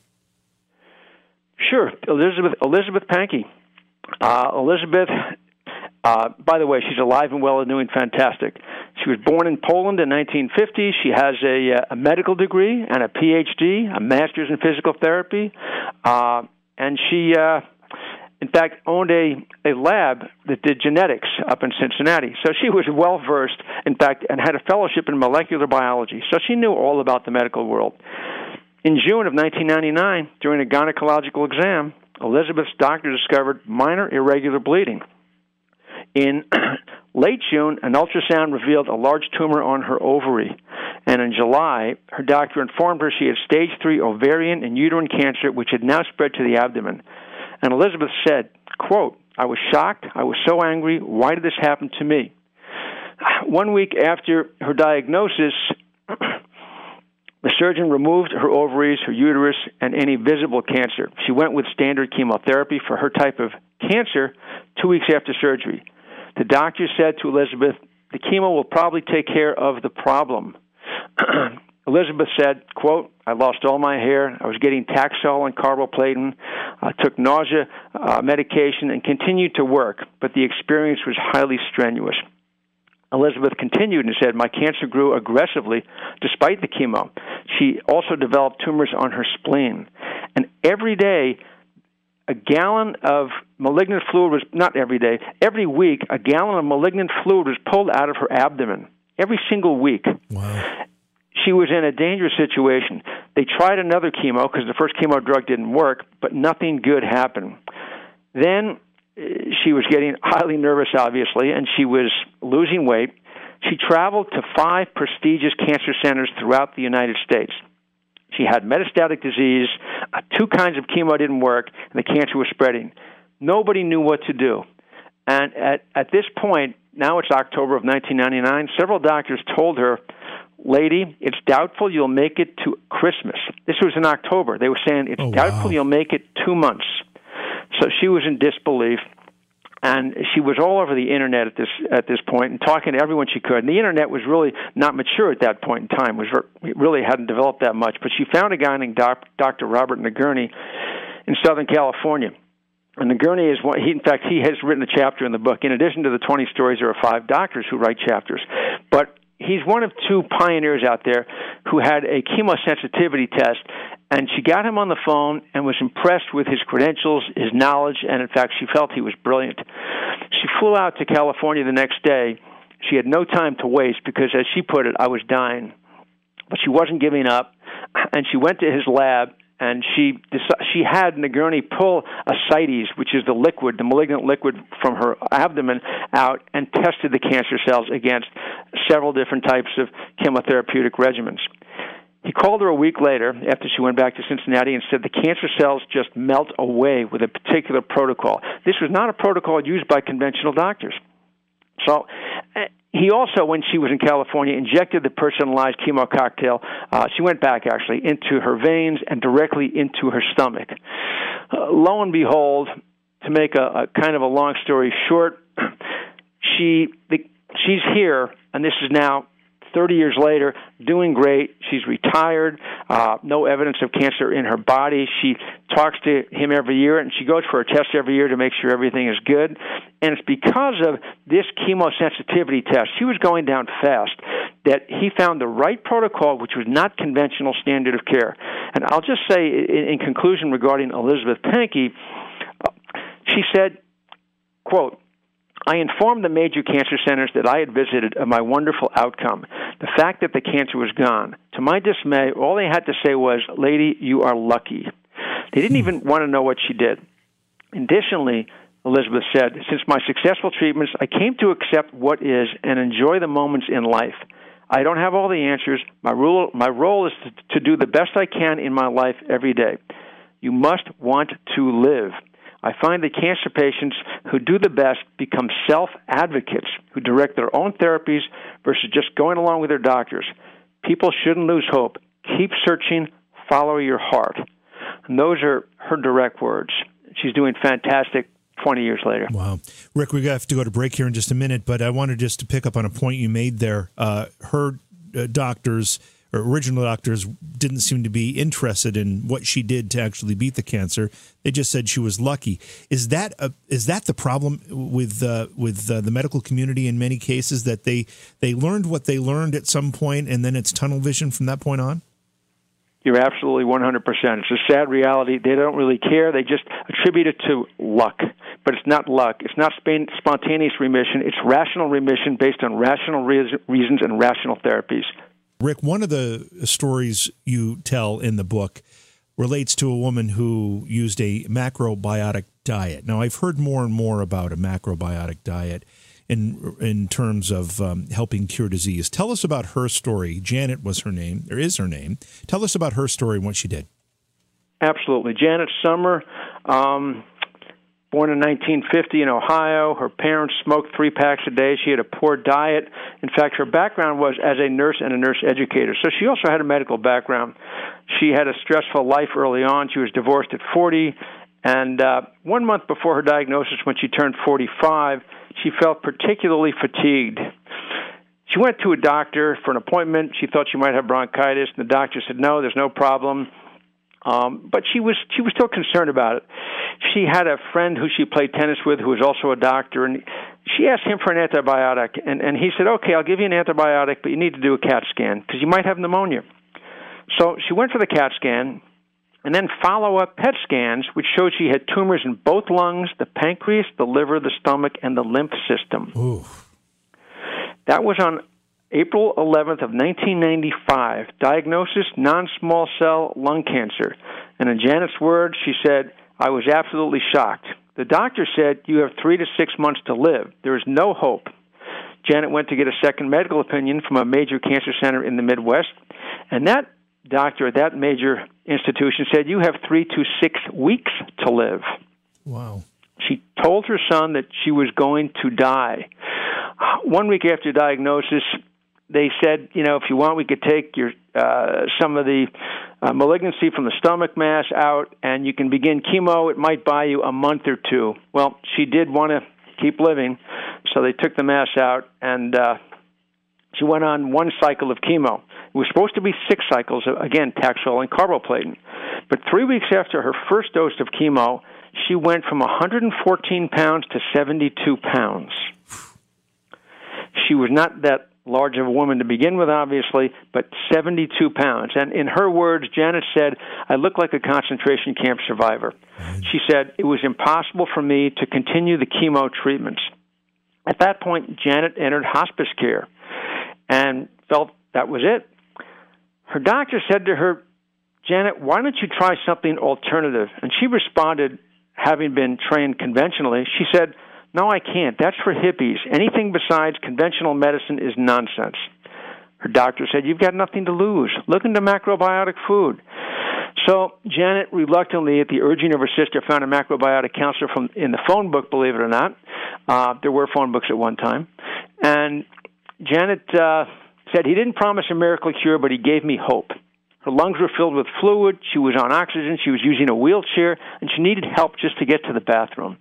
Sure. Elizabeth Elizabeth Pankey. Uh, Elizabeth, uh, by the way, she's alive and well and doing fantastic. She was born in Poland in nineteen fifty. She has a, a medical degree and a P H D, a master's in physical therapy. Uh, and she, uh, in fact, owned a, a lab that did genetics up in Cincinnati. So she was well-versed, in fact, and had a fellowship in molecular biology. So she knew all about the medical world. In June of nineteen ninety-nine, during a gynecological exam, Elizabeth's doctor discovered minor irregular bleeding. In late June, an ultrasound revealed a large tumor on her ovary. And in July, her doctor informed her she had stage three ovarian and uterine cancer, which had now spread to the abdomen. And Elizabeth said, quote, I was shocked. I was so angry. Why did this happen to me? One week after her diagnosis, the surgeon removed her ovaries, her uterus, and any visible cancer. She went with standard chemotherapy for her type of cancer two weeks after surgery. The doctor said to Elizabeth, the chemo will probably take care of the problem. Elizabeth said, quote, I lost all my hair. I was getting Taxol and carboplatin. I took nausea uh, medication and continued to work, but the experience was highly strenuous. Elizabeth continued and said, my cancer grew aggressively despite the chemo. She also developed tumors on her spleen. And every day, a gallon of malignant fluid was, not every day, every week, a gallon of malignant fluid was pulled out of her abdomen. Every single week. Wow. She was in a dangerous situation. They tried another chemo because the first chemo drug didn't work, but nothing good happened. Then she was getting highly nervous, obviously, and she was losing weight. She traveled to five prestigious cancer centers throughout the United States. She had metastatic disease, uh, two kinds of chemo didn't work, and the cancer was spreading. Nobody knew what to do. And at, at this point, now it's October of nineteen ninety-nine, several doctors told her, lady, it's doubtful you'll make it to Christmas. This was in October. They were saying, it's oh, doubtful wow. you'll make it two months. So she was in disbelief, and she was all over the Internet at this at this point and talking to everyone she could. And the Internet was really not mature at that point in time. It, was, it really hadn't developed that much. But she found a guy named Doc, Doctor Robert Nagurney in Southern California. And Gurney is one. He, in fact, he has written a chapter in the book. In addition to the twenty stories, there are five doctors who write chapters. But he's one of two pioneers out there who had a chemosensitivity test, and she got him on the phone and was impressed with his credentials, his knowledge, and in fact, she felt he was brilliant. She flew out to California the next day. She had no time to waste because, as she put it, I was dying. But she wasn't giving up, and she went to his lab, and she she had Gurney pull ascites, which is the liquid, the malignant liquid from her abdomen, out and tested the cancer cells against several different types of chemotherapeutic regimens. He called her a week later after she went back to Cincinnati and said the cancer cells just melt away with a particular protocol. This was not a protocol used by conventional doctors. So he also, when she was in California, injected the personalized chemo cocktail. Uh, she went back, actually, into her veins and directly into her stomach. Uh, lo and behold, to make a, a kind of a long story short, she the, she's here, and this is now thirty years later, doing great. She's retired, uh, no evidence of cancer in her body. She talks to him every year, and she goes for a test every year to make sure everything is good. And it's because of this chemosensitivity test, she was going down fast, that he found the right protocol, which was not conventional standard of care. And I'll just say, in, in conclusion regarding Elizabeth Pankey, uh, she said, quote, I informed the major cancer centers that I had visited of my wonderful outcome, the fact that the cancer was gone. To my dismay, all they had to say was, lady, you are lucky. They didn't even want to know what she did. Additionally, Elizabeth said, since my successful treatments, I came to accept what is and enjoy the moments in life. I don't have all the answers. My rule, my role is to, to do the best I can in my life every day. You must want to live. I find that cancer patients who do the best become self-advocates who direct their own therapies versus just going along with their doctors. People shouldn't lose hope. Keep searching. Follow your heart. And those are her direct words. She's doing fantastic twenty years later. Wow. Rick, we have to go to break here in just a minute, but I wanted just to pick up on a point you made there. Uh, her uh, doctors... Her original doctors didn't seem to be interested in what she did to actually beat the cancer. They just said she was lucky. Is that a, is that the problem with uh, with uh, the medical community in many cases, that they they learned what they learned at some point and then it's tunnel vision from that point on? You're absolutely one hundred percent. It's a sad reality. They don't really care. They just attribute it to luck. But it's not luck. It's not spontaneous remission. It's rational remission based on rational re- reasons and rational therapies. Rick, one of the stories you tell in the book relates to a woman who used a macrobiotic diet. Now, I've heard more and more about a macrobiotic diet in in terms of um, helping cure disease. Tell us about her story. Janet was her name, or is her name. Tell us about her story and what she did. Absolutely. Janet Summer, um, born in nineteen fifty in Ohio. Her parents smoked three packs a day. She had a poor diet. In fact, her background was as a nurse and a nurse educator. So she also had a medical background. She had a stressful life early on. She was divorced at forty. And uh, one month before her diagnosis, when she turned forty-five, she felt particularly fatigued. She went to a doctor for an appointment. She thought she might have bronchitis. And the doctor said, no, there's no problem. Um, but she was she was still concerned about it. She had a friend who she played tennis with who was also a doctor, and she asked him for an antibiotic. And, and he said, okay, I'll give you an antibiotic, but you need to do a CAT scan because you might have pneumonia. So she went for the CAT scan, and then follow-up P E T scans, which showed she had tumors in both lungs, the pancreas, the liver, the stomach, and the lymph system. Ooh. That was on April eleventh of nineteen ninety-five. Diagnosis, non-small cell lung cancer. And in Janet's words, she said, I was absolutely shocked. The doctor said, you have three to six months to live. There is no hope. Janet went to get a second medical opinion from a major cancer center in the Midwest, and that doctor at that major institution said, you have three to six weeks to live. Wow. She told her son that she was going to die. One week after diagnosis, they said, you know, if you want, we could take your uh, some of the uh, malignancy from the stomach mass out, and you can begin chemo. It might buy you a month or two. Well, she did want to keep living, so they took the mass out, and uh, she went on one cycle of chemo. It was supposed to be six cycles, again, Taxol and carboplatin. But three weeks after her first dose of chemo, she went from one hundred fourteen pounds to seventy-two pounds. She was not that large of a woman to begin with, obviously, but seventy-two pounds. And in her words, Janet said, I look like a concentration camp survivor. She said, it was impossible for me to continue the chemo treatments. At that point, Janet entered hospice care and felt that was it. Her doctor said to her, Janet, why don't you try something alternative? And she responded, having been trained conventionally, she said, no, I can't. That's for hippies. Anything besides conventional medicine is nonsense. Her doctor said, you've got nothing to lose. Look into macrobiotic food. So Janet, reluctantly, at the urging of her sister, found a macrobiotic counselor from in the phone book, believe it or not. Uh, there were phone books at one time. And Janet uh, said, he didn't promise a miracle cure, but he gave me hope. Her lungs were filled with fluid. She was on oxygen. She was using a wheelchair, and she needed help just to get to the bathroom.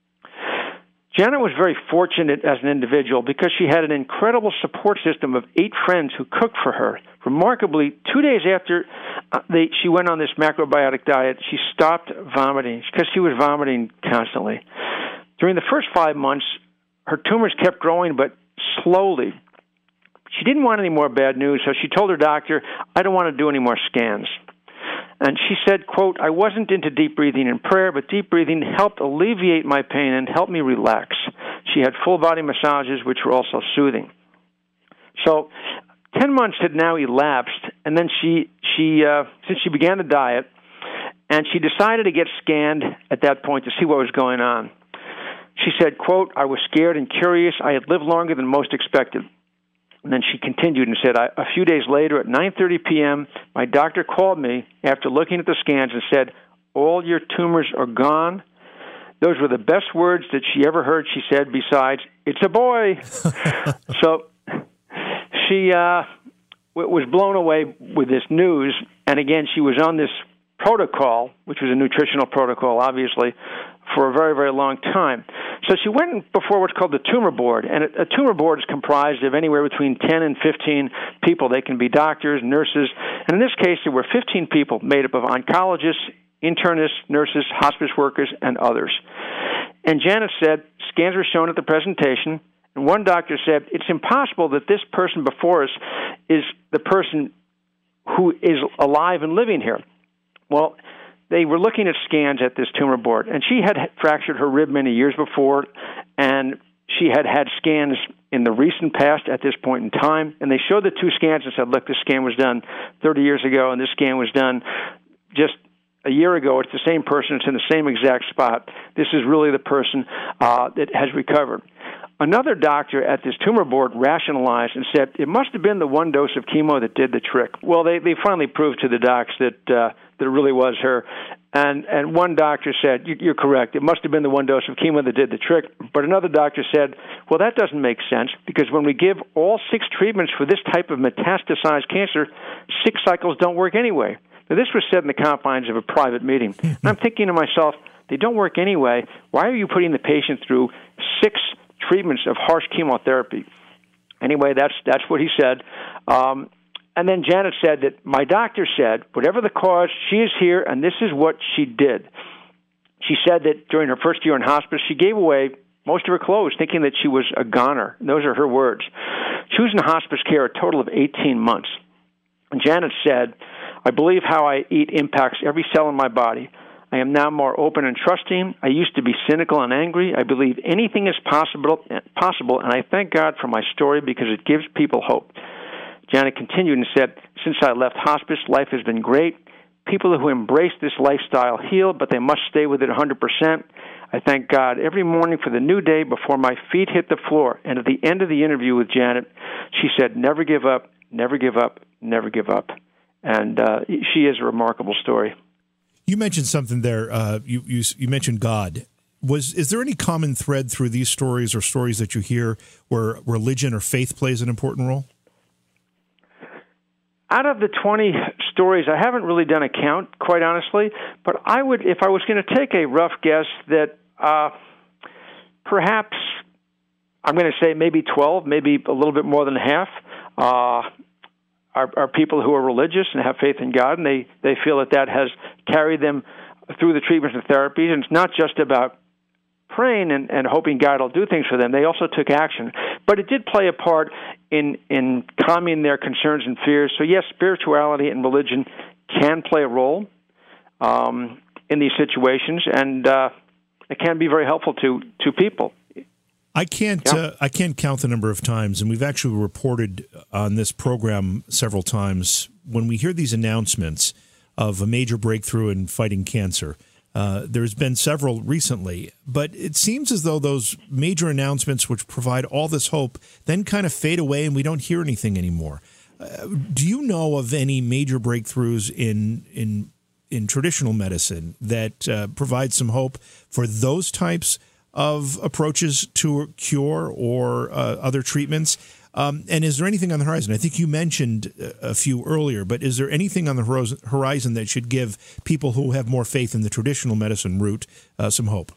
Janet was very fortunate as an individual because she had an incredible support system of eight friends who cooked for her. Remarkably, two days after uh, they, she went on this macrobiotic diet, she stopped vomiting because she was vomiting constantly. During the first five months, her tumors kept growing, but slowly. She didn't want any more bad news, so she told her doctor, I don't want to do any more scans. And she said, quote, I wasn't into deep breathing and prayer, but deep breathing helped alleviate my pain and helped me relax. She had full-body massages, which were also soothing. So ten months had now elapsed, and then she, she uh, since she began the diet, and she decided to get scanned at that point to see what was going on. She said, quote, I was scared and curious. I had lived longer than most expected. And then she continued and said, I, a few days later at nine thirty p.m., my doctor called me after looking at the scans and said, all your tumors are gone. Those were the best words that she ever heard, she said, besides, it's a boy. So she uh, w- was blown away with this news. And again, she was on this protocol, which was a nutritional protocol, obviously, for a very, very long time. So she went before what's called the tumor board, and a, a tumor board is comprised of anywhere between ten and fifteen people. They can be doctors, nurses, and in this case there were fifteen people made up of oncologists, internists, nurses, hospice workers, and others. And Janet said, scans were shown at the presentation, and one doctor said, it's impossible that this person before us is the person who is alive and living here. Well, they were looking at scans at this tumor board, and she had fractured her rib many years before, and she had had scans in the recent past at this point in time, and they showed the two scans and said, look, this scan was done thirty years ago, and this scan was done just a year ago. It's the same person. It's in the same exact spot. This is really the person uh, that has recovered. Another doctor at this tumor board rationalized and said, it must have been the one dose of chemo that did the trick. Well, they, they finally proved to the docs that uh, that it really was her. And and one doctor said, you're correct, it must have been the one dose of chemo that did the trick. But another doctor said, well, that doesn't make sense, because when we give all six treatments for this type of metastasized cancer, six cycles don't work anyway. Now, this was said in the confines of a private meeting. And I'm thinking to myself, they don't work anyway. Why are you putting the patient through six treatments of harsh chemotherapy? Anyway, that's that's what he said. Um, and then Janet said that my doctor said, whatever the cause, she is here, and this is what she did. She said that during her first year in hospice, she gave away most of her clothes, thinking that she was a goner. Those are her words. She was in hospice care a total of eighteen months. And Janet said, I believe how I eat impacts every cell in my body. I am now more open and trusting. I used to be cynical and angry. I believe anything is possible, possible, and I thank God for my story because it gives people hope. Janet continued and said, since I left hospice, life has been great. People who embrace this lifestyle heal, but they must stay with it one hundred percent. I thank God every morning for the new day before my feet hit the floor. And at the end of the interview with Janet, she said, never give up, never give up, never give up. And uh, she is a remarkable story. You mentioned something there. Uh, you, you you mentioned God. Was is there any common thread through these stories or stories that you hear where religion or faith plays an important role? Out of the twenty stories, I haven't really done a count, quite honestly. But I would, if I was going to take a rough guess, that uh, perhaps I'm going to say maybe twelve, maybe a little bit more than half. Uh, Are, are people who are religious and have faith in God, and they, they feel that that has carried them through the treatments and therapies, and it's not just about praying and, and hoping God will do things for them. They also took action. But it did play a part in, in calming their concerns and fears. So, yes, spirituality and religion can play a role um, in these situations, and uh, it can be very helpful to, to people. I can't yeah. uh, I can't count the number of times, and we've actually reported on this program several times, when we hear these announcements of a major breakthrough in fighting cancer. Uh, there's been several recently, but it seems as though those major announcements, which provide all this hope, then kind of fade away and we don't hear anything anymore. Uh, do you know of any major breakthroughs in in in traditional medicine that uh, provide some hope for those types of approaches to cure or uh, other treatments? Um, and is there anything on the horizon? I think you mentioned a few earlier, but is there anything on the horizon that should give people who have more faith in the traditional medicine route uh, some hope?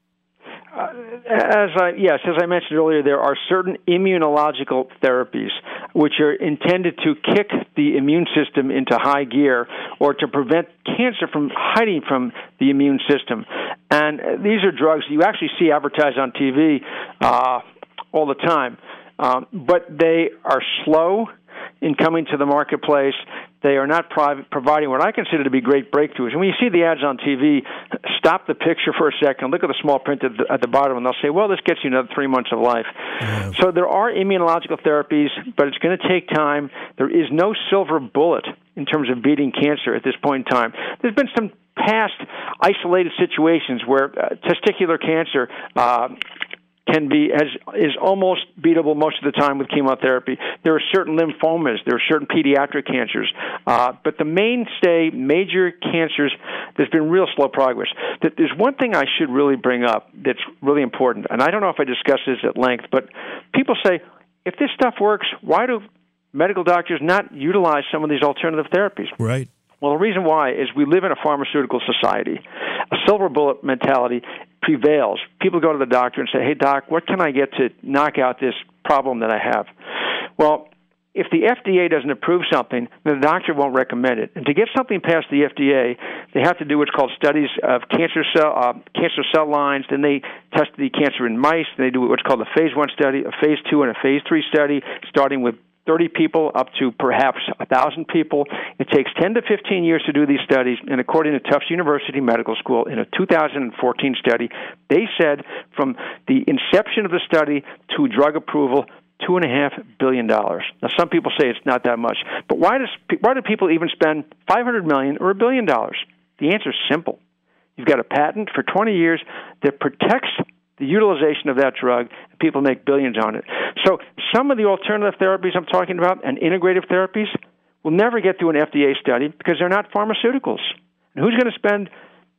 Uh, as I, yes, as I mentioned earlier, there are certain immunological therapies which are intended to kick the immune system into high gear or to prevent cancer from hiding from the immune system. And these are drugs you actually see advertised on T V uh, all the time. Um, but they are slow in coming to the marketplace. They are not private, providing what I consider to be great breakthroughs. And when you see the ads on T V, stop the picture for a second, look at the small print at the, at the bottom, and they'll say, well, this gets you another three months of life. Yeah. So there are immunological therapies, but it's going to take time. There is no silver bullet in terms of beating cancer at this point in time. There's been some past isolated situations where uh, testicular cancer uh, can be as is almost beatable most of the time with chemotherapy. There are certain lymphomas. There are certain pediatric cancers. Uh, but the mainstay, major cancers, there's been real slow progress. There's one thing I should really bring up that's really important, and I don't know if I discussed this at length, but people say, if this stuff works, why do medical doctors not utilize some of these alternative therapies? Right. Well, the reason why is we live in a pharmaceutical society. A silver bullet mentality prevails. People go to the doctor and say, hey, doc, what can I get to knock out this problem that I have? Well, if the F D A doesn't approve something, then the doctor won't recommend it. And to get something past the F D A, they have to do what's called studies of cancer cell uh, cancer cell lines. Then they test the cancer in mice. Then they do what's called a phase one study, a phase two, and a phase three study, starting with thirty people up to perhaps one thousand people. It takes ten to fifteen years to do these studies, and according to Tufts University Medical School, in a two thousand fourteen study, they said from the inception of the study to drug approval, two and a half billion dollars. Now, some people say it's not that much, but why does why do people even spend five hundred million dollars or a billion dollars? The answer is simple. You've got a patent for twenty years that protects the utilization of that drug, and people make billions on it. So some of the alternative therapies I'm talking about and integrative therapies will never get through an F D A study because they're not pharmaceuticals. And who's going to spend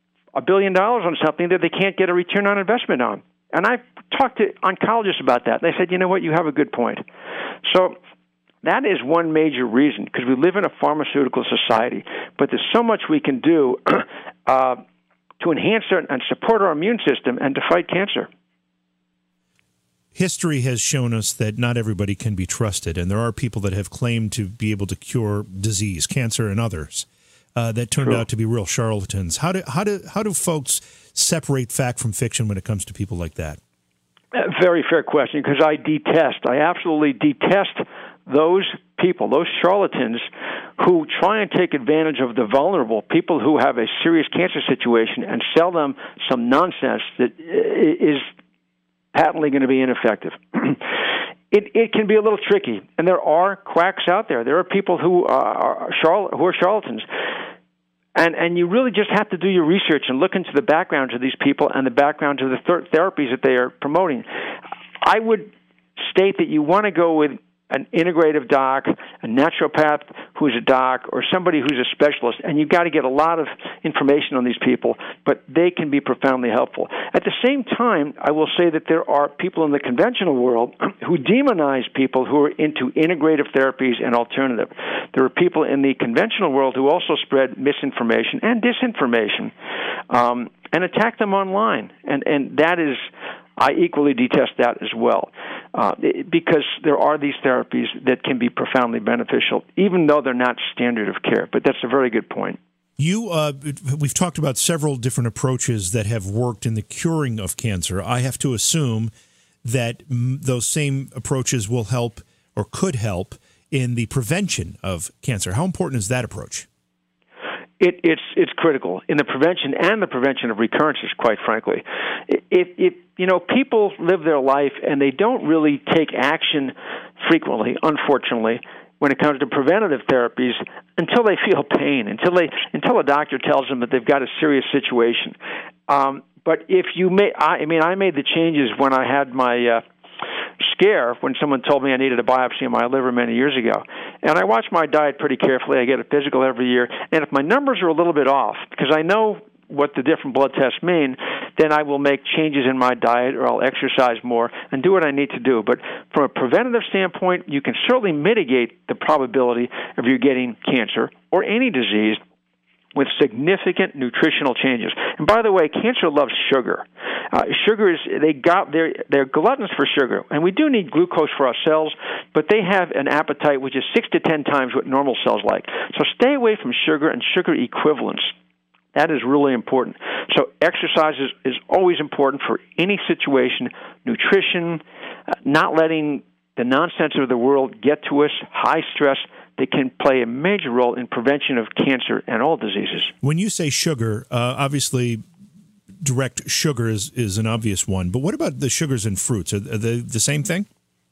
a billion dollars on something that they can't get a return on investment on? And I've talked to oncologists about that. They said, you know what, you have a good point. So that is one major reason, because we live in a pharmaceutical society, but there's so much we can do uh, to enhance our, and support our immune system and to fight cancer. History has shown us that not everybody can be trusted, and there are people that have claimed to be able to cure disease, cancer, and others uh, that turned True. out to be real charlatans. How do how do how do folks separate fact from fiction when it comes to people like that? A very fair question, because I detest, I absolutely detest those people, those charlatans who try and take advantage of the vulnerable, people who have a serious cancer situation, and sell them some nonsense that is patently going to be ineffective. It, it can be a little tricky, and there are quacks out there. There are people who are, charl- who are charlatans. And and you really just have to do your research and look into the backgrounds of these people and the backgrounds of the ther- therapies that they are promoting. I would state that you want to go with an integrative doc, a naturopath who's a doc, or somebody who's a specialist, and you've got to get a lot of information on these people, but they can be profoundly helpful. At the same time, I will say that there are people in the conventional world who demonize people who are into integrative therapies and alternative. There are people in the conventional world who also spread misinformation and disinformation um, and attack them online, and, and that is... I equally detest that as well, uh, because there are these therapies that can be profoundly beneficial, even though they're not standard of care. But that's a very good point. You, uh, we've talked about several different approaches that have worked in the curing of cancer. I have to assume that m- those same approaches will help or could help in the prevention of cancer. How important is that approach? It, it's it's critical in the prevention and the prevention of recurrences, quite frankly. If, if you know, people live their life and they don't really take action frequently, unfortunately, when it comes to preventative therapies until they feel pain, until they until a doctor tells them that they've got a serious situation. Um, but if you may, I, I mean, I made the changes when I had my uh, scare when someone told me I needed a biopsy of my liver many years ago. And I watch my diet pretty carefully. I get a physical every year. And if my numbers are a little bit off, because I know what the different blood tests mean, then I will make changes in my diet or I'll exercise more and do what I need to do. But from a preventative standpoint, you can certainly mitigate the probability of you getting cancer or any disease with significant nutritional changes. And by the way, cancer loves sugar. Uh, sugar is, they got, they're, they're gluttons for sugar. And we do need glucose for our cells, but they have an appetite which is six to ten times what normal cells like. So stay away from sugar and sugar equivalents. That is really important. So exercise is, is always important for any situation. Nutrition, uh, not letting the nonsense of the world get to us, high stress, they can play a major role in prevention of cancer and all diseases. When you say sugar, uh, obviously direct sugar is, is an obvious one, but what about the sugars in fruits? Are they the same thing?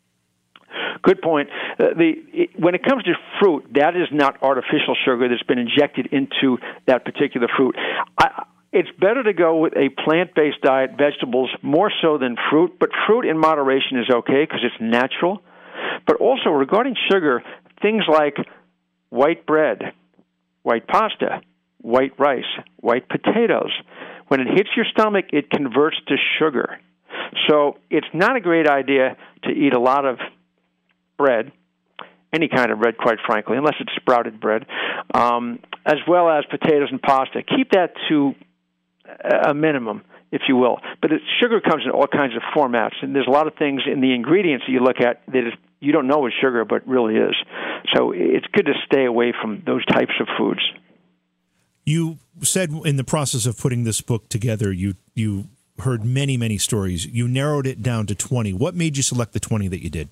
Good point. Uh, the it, when it comes to fruit, that is not artificial sugar that's been injected into that particular fruit. I, it's better to go with a plant-based diet, vegetables, more so than fruit, but fruit in moderation is okay because it's natural. But also regarding sugar, things like white bread, white pasta, white rice, white potatoes, when it hits your stomach, it converts to sugar. So it's not a great idea to eat a lot of bread, any kind of bread, quite frankly, unless it's sprouted bread, um, as well as potatoes and pasta. Keep that to a minimum, if you will. But it, sugar comes in all kinds of formats, and there's a lot of things in the ingredients that you look at that is, you don't know is sugar, but really is. So it's good to stay away from those types of foods. You said in the process of putting this book together, you you heard many, many stories. You narrowed it down to twenty. What made you select the twenty that you did?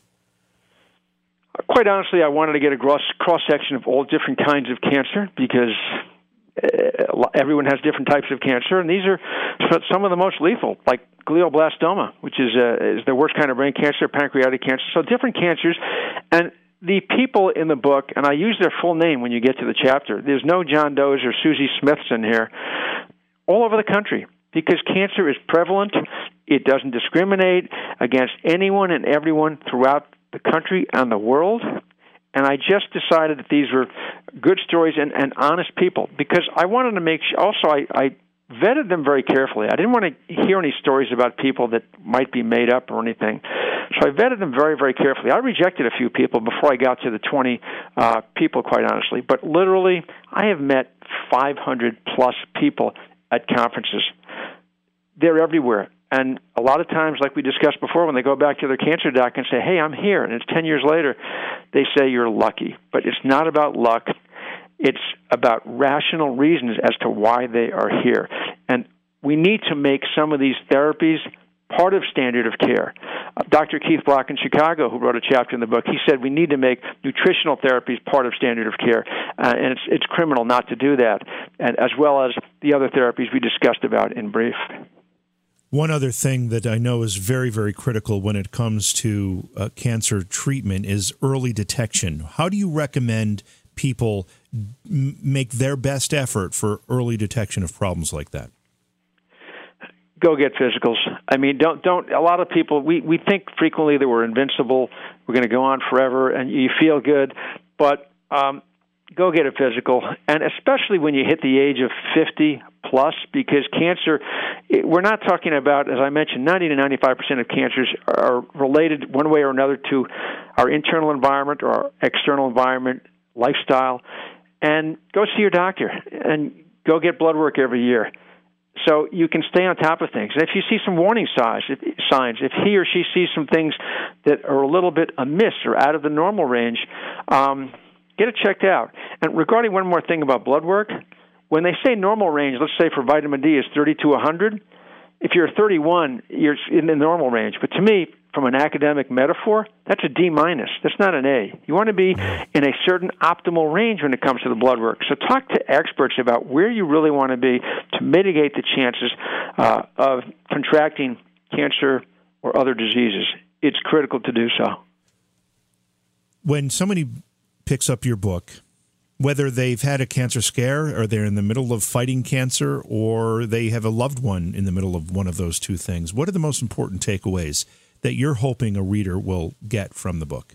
Quite honestly, I wanted to get a cross, cross-section of all different kinds of cancer because uh, everyone has different types of cancer, and these are some of the most lethal, like glioblastoma, which is, uh, is the worst kind of brain cancer, pancreatic cancer, so different cancers. And the people in the book, and I use their full name when you get to the chapter, there's no John Does or Susie Smiths in here, all over the country, because cancer is prevalent. It doesn't discriminate against anyone and everyone throughout the country and the world. And I just decided that these were good stories and, and honest people, because I wanted to make sure, also I, I vetted them very carefully. I didn't want to hear any stories about people that might be made up or anything. So I vetted them very, very carefully. I rejected a few people before I got to the twenty uh, people, quite honestly. But literally, I have met five hundred plus people at conferences. They're everywhere. And a lot of times, like we discussed before, when they go back to their cancer doc and say, hey, I'm here, and it's ten years later, they say you're lucky. But it's not about luck. It's about rational reasons as to why they are here. And we need to make some of these therapies part of standard of care. Uh, Doctor Keith Block in Chicago, who wrote a chapter in the book, he said we need to make nutritional therapies part of standard of care, uh, and it's it's criminal not to do that, and as well as the other therapies we discussed about in brief. One other thing that I know is very, very critical when it comes to uh, cancer treatment is early detection. How do you recommend people m- make their best effort for early detection of problems like that? Go get physicals. I mean, don't don't. A lot of people we we think frequently that we're invincible. We're going to go on forever, and you feel good. But um, go get a physical, and especially when you hit the age of fifty plus, because cancer. It, we're not talking about, as I mentioned, ninety to ninety-five percent of cancers are related one way or another to our internal environment or our external environment, lifestyle, and go see your doctor and go get blood work every year. So you can stay on top of things. And if you see some warning signs, if, signs, if he or she sees some things that are a little bit amiss or out of the normal range, um, get it checked out. And regarding one more thing about blood work, when they say normal range, let's say for vitamin D is thirty to one hundred, if you're thirty-one, you're in the normal range. But to me, from an academic metaphor, that's a D minus. That's not an A. You want to be in a certain optimal range when it comes to the blood work. So talk to experts about where you really want to be to mitigate the chances uh, of contracting cancer or other diseases. It's critical to do so. When somebody picks up your book, whether they've had a cancer scare or they're in the middle of fighting cancer or they have a loved one in the middle of one of those two things, what are the most important takeaways that you're hoping a reader will get from the book?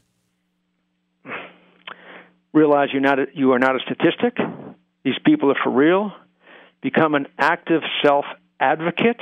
Realize you're not a, you are not a statistic. These people are for real. Become an active self-advocate.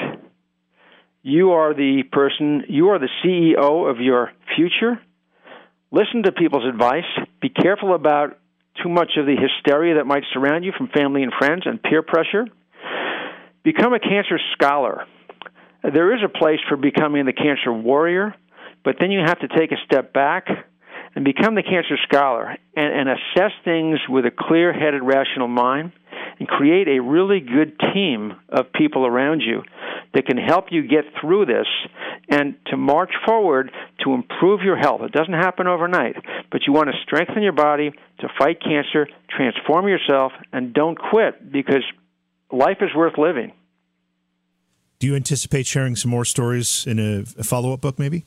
You are the person, you are the C E O of your future. Listen to people's advice. Be careful about too much of the hysteria that might surround you from family and friends and peer pressure. Become a cancer scholar. There is a place for becoming the cancer warrior, but then you have to take a step back and become the cancer scholar and, and assess things with a clear-headed, rational mind and create a really good team of people around you that can help you get through this and to march forward to improve your health. It doesn't happen overnight, but you want to strengthen your body to fight cancer, transform yourself, and don't quit because life is worth living. Do you anticipate sharing some more stories in a, a follow-up book, maybe?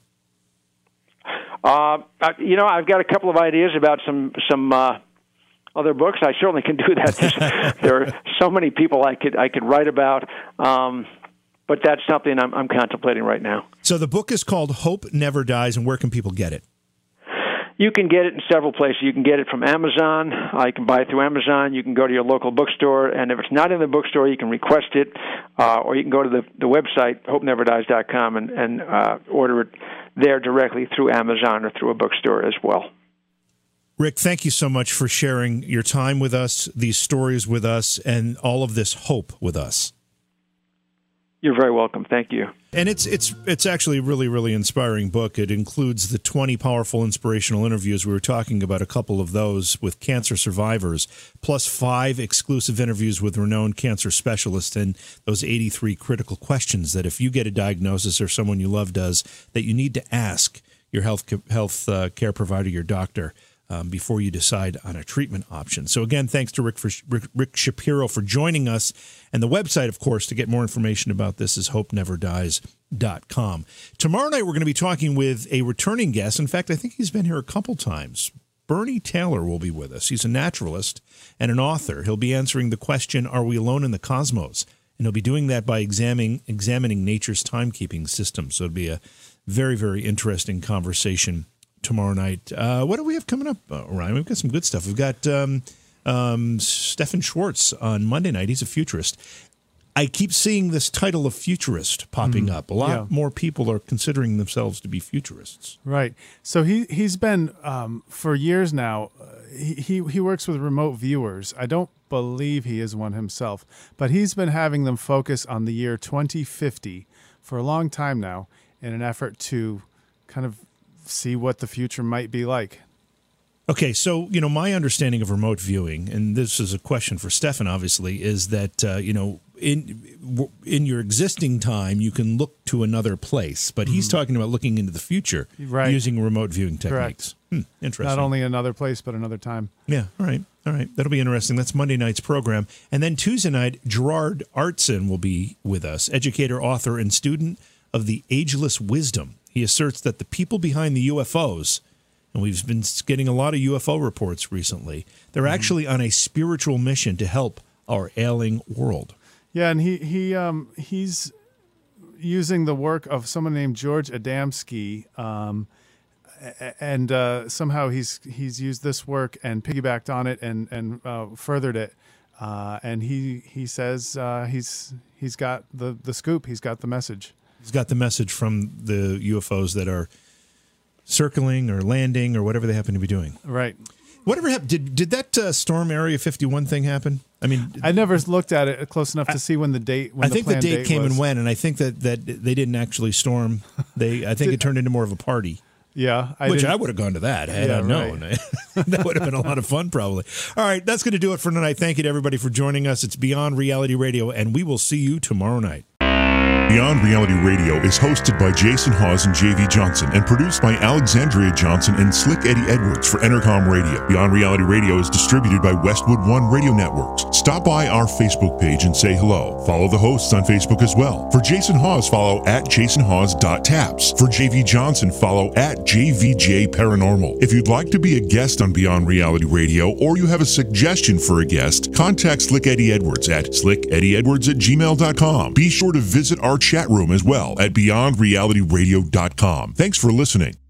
Uh, you know, I've got a couple of ideas about some some uh, other books. I certainly can do that. There are so many people I could I could write about, um, but that's something I'm, I'm contemplating right now. So the book is called Hope Never Dies, and where can people get it? You can get it in several places. You can get it from Amazon. Uh, you can buy it through Amazon. You can go to your local bookstore, and if it's not in the bookstore, you can request it, uh, or you can go to the, the website, hope never dies dot com, and, and uh, order it there directly through Amazon or through a bookstore as well. Rick, thank you so much for sharing your time with us, these stories with us, and all of this hope with us. You're very welcome. Thank you. And it's it's it's actually a really, really inspiring book. It includes the twenty powerful inspirational interviews. We were talking about a couple of those with cancer survivors, plus five exclusive interviews with renowned cancer specialists, and those eighty-three critical questions that if you get a diagnosis or someone you love does, that you need to ask your health health uh, care provider, your doctor, Um, before you decide on a treatment option. So again, thanks to Rick, for, Rick, Rick Shapiro for joining us. And the website, of course, to get more information about this is hope never dies dot com. Tomorrow night, we're going to be talking with a returning guest. In fact, I think he's been here a couple times. Bernie Taylor will be with us. He's a naturalist and an author. He'll be answering the question, are we alone in the cosmos? And he'll be doing that by examining, examining nature's timekeeping system. So it'll be a very, very interesting conversation tomorrow night. Uh, what do we have coming up, uh, Ryan? We've got some good stuff. We've got um, um, Stefan Schwartz on Monday night. He's a futurist. I keep seeing this title of futurist popping mm, up. A lot yeah. more people are considering themselves to be futurists. Right. So he, he's been, um, for years now, uh, he, he, he works with remote viewers. I don't believe he is one himself, but he's been having them focus on the year twenty fifty for a long time now in an effort to kind of see what the future might be like. Okay, so, you know, my understanding of remote viewing, and this is a question for Stefan, obviously, is that, uh, you know, in in your existing time, you can look to another place, but he's mm-hmm. talking about looking into the future right. using remote viewing techniques. Hmm, interesting. Not only another place, but another time. Yeah, all right, all right. That'll be interesting. That's Monday night's program. And then Tuesday night, Gerard Artson will be with us, educator, author, and student of the Ageless Wisdom. He asserts that the people behind the U F Os, and we've been getting a lot of U F O reports recently, they're mm-hmm. actually on a spiritual mission to help our ailing world. Yeah, and he he um, he's using the work of someone named George Adamski, um, and uh, somehow he's he's used this work and piggybacked on it and and uh, furthered it. Uh, and he he says uh, he's he's got the, the scoop. He's got the message. He's got the message from the U F Os that are circling or landing or whatever they happen to be doing. Right. Whatever happened? Did did that uh, storm Area fifty-one thing happen? I mean, I never looked at it close enough to see when the date. When I think the, the date, date came was. and went, and I think that, that they didn't actually storm. They I think Did, it turned into more of a party. Yeah, I which I would have gone to that had yeah, I known. Right. That would have been a lot of fun, probably. All right, that's going to do it for tonight. Thank you to everybody for joining us. It's Beyond Reality Radio, and we will see you tomorrow night. Beyond Reality Radio is hosted by Jason Hawes and J V Johnson and produced by Alexandria Johnson and Slick Eddie Edwards for Entercom Radio. Beyond Reality Radio is distributed by Westwood One Radio Networks. Stop by our Facebook page and say hello. Follow the hosts on Facebook as well. For Jason Hawes, follow at jason hawes dot taps. For J V Johnson, follow at J V J Paranormal. If you'd like to be a guest on Beyond Reality Radio or you have a suggestion for a guest, contact Slick Eddie Edwards at slick eddie edwards at gmail dot com. Be sure to visit our chat room as well at beyond reality radio dot com. Thanks for listening.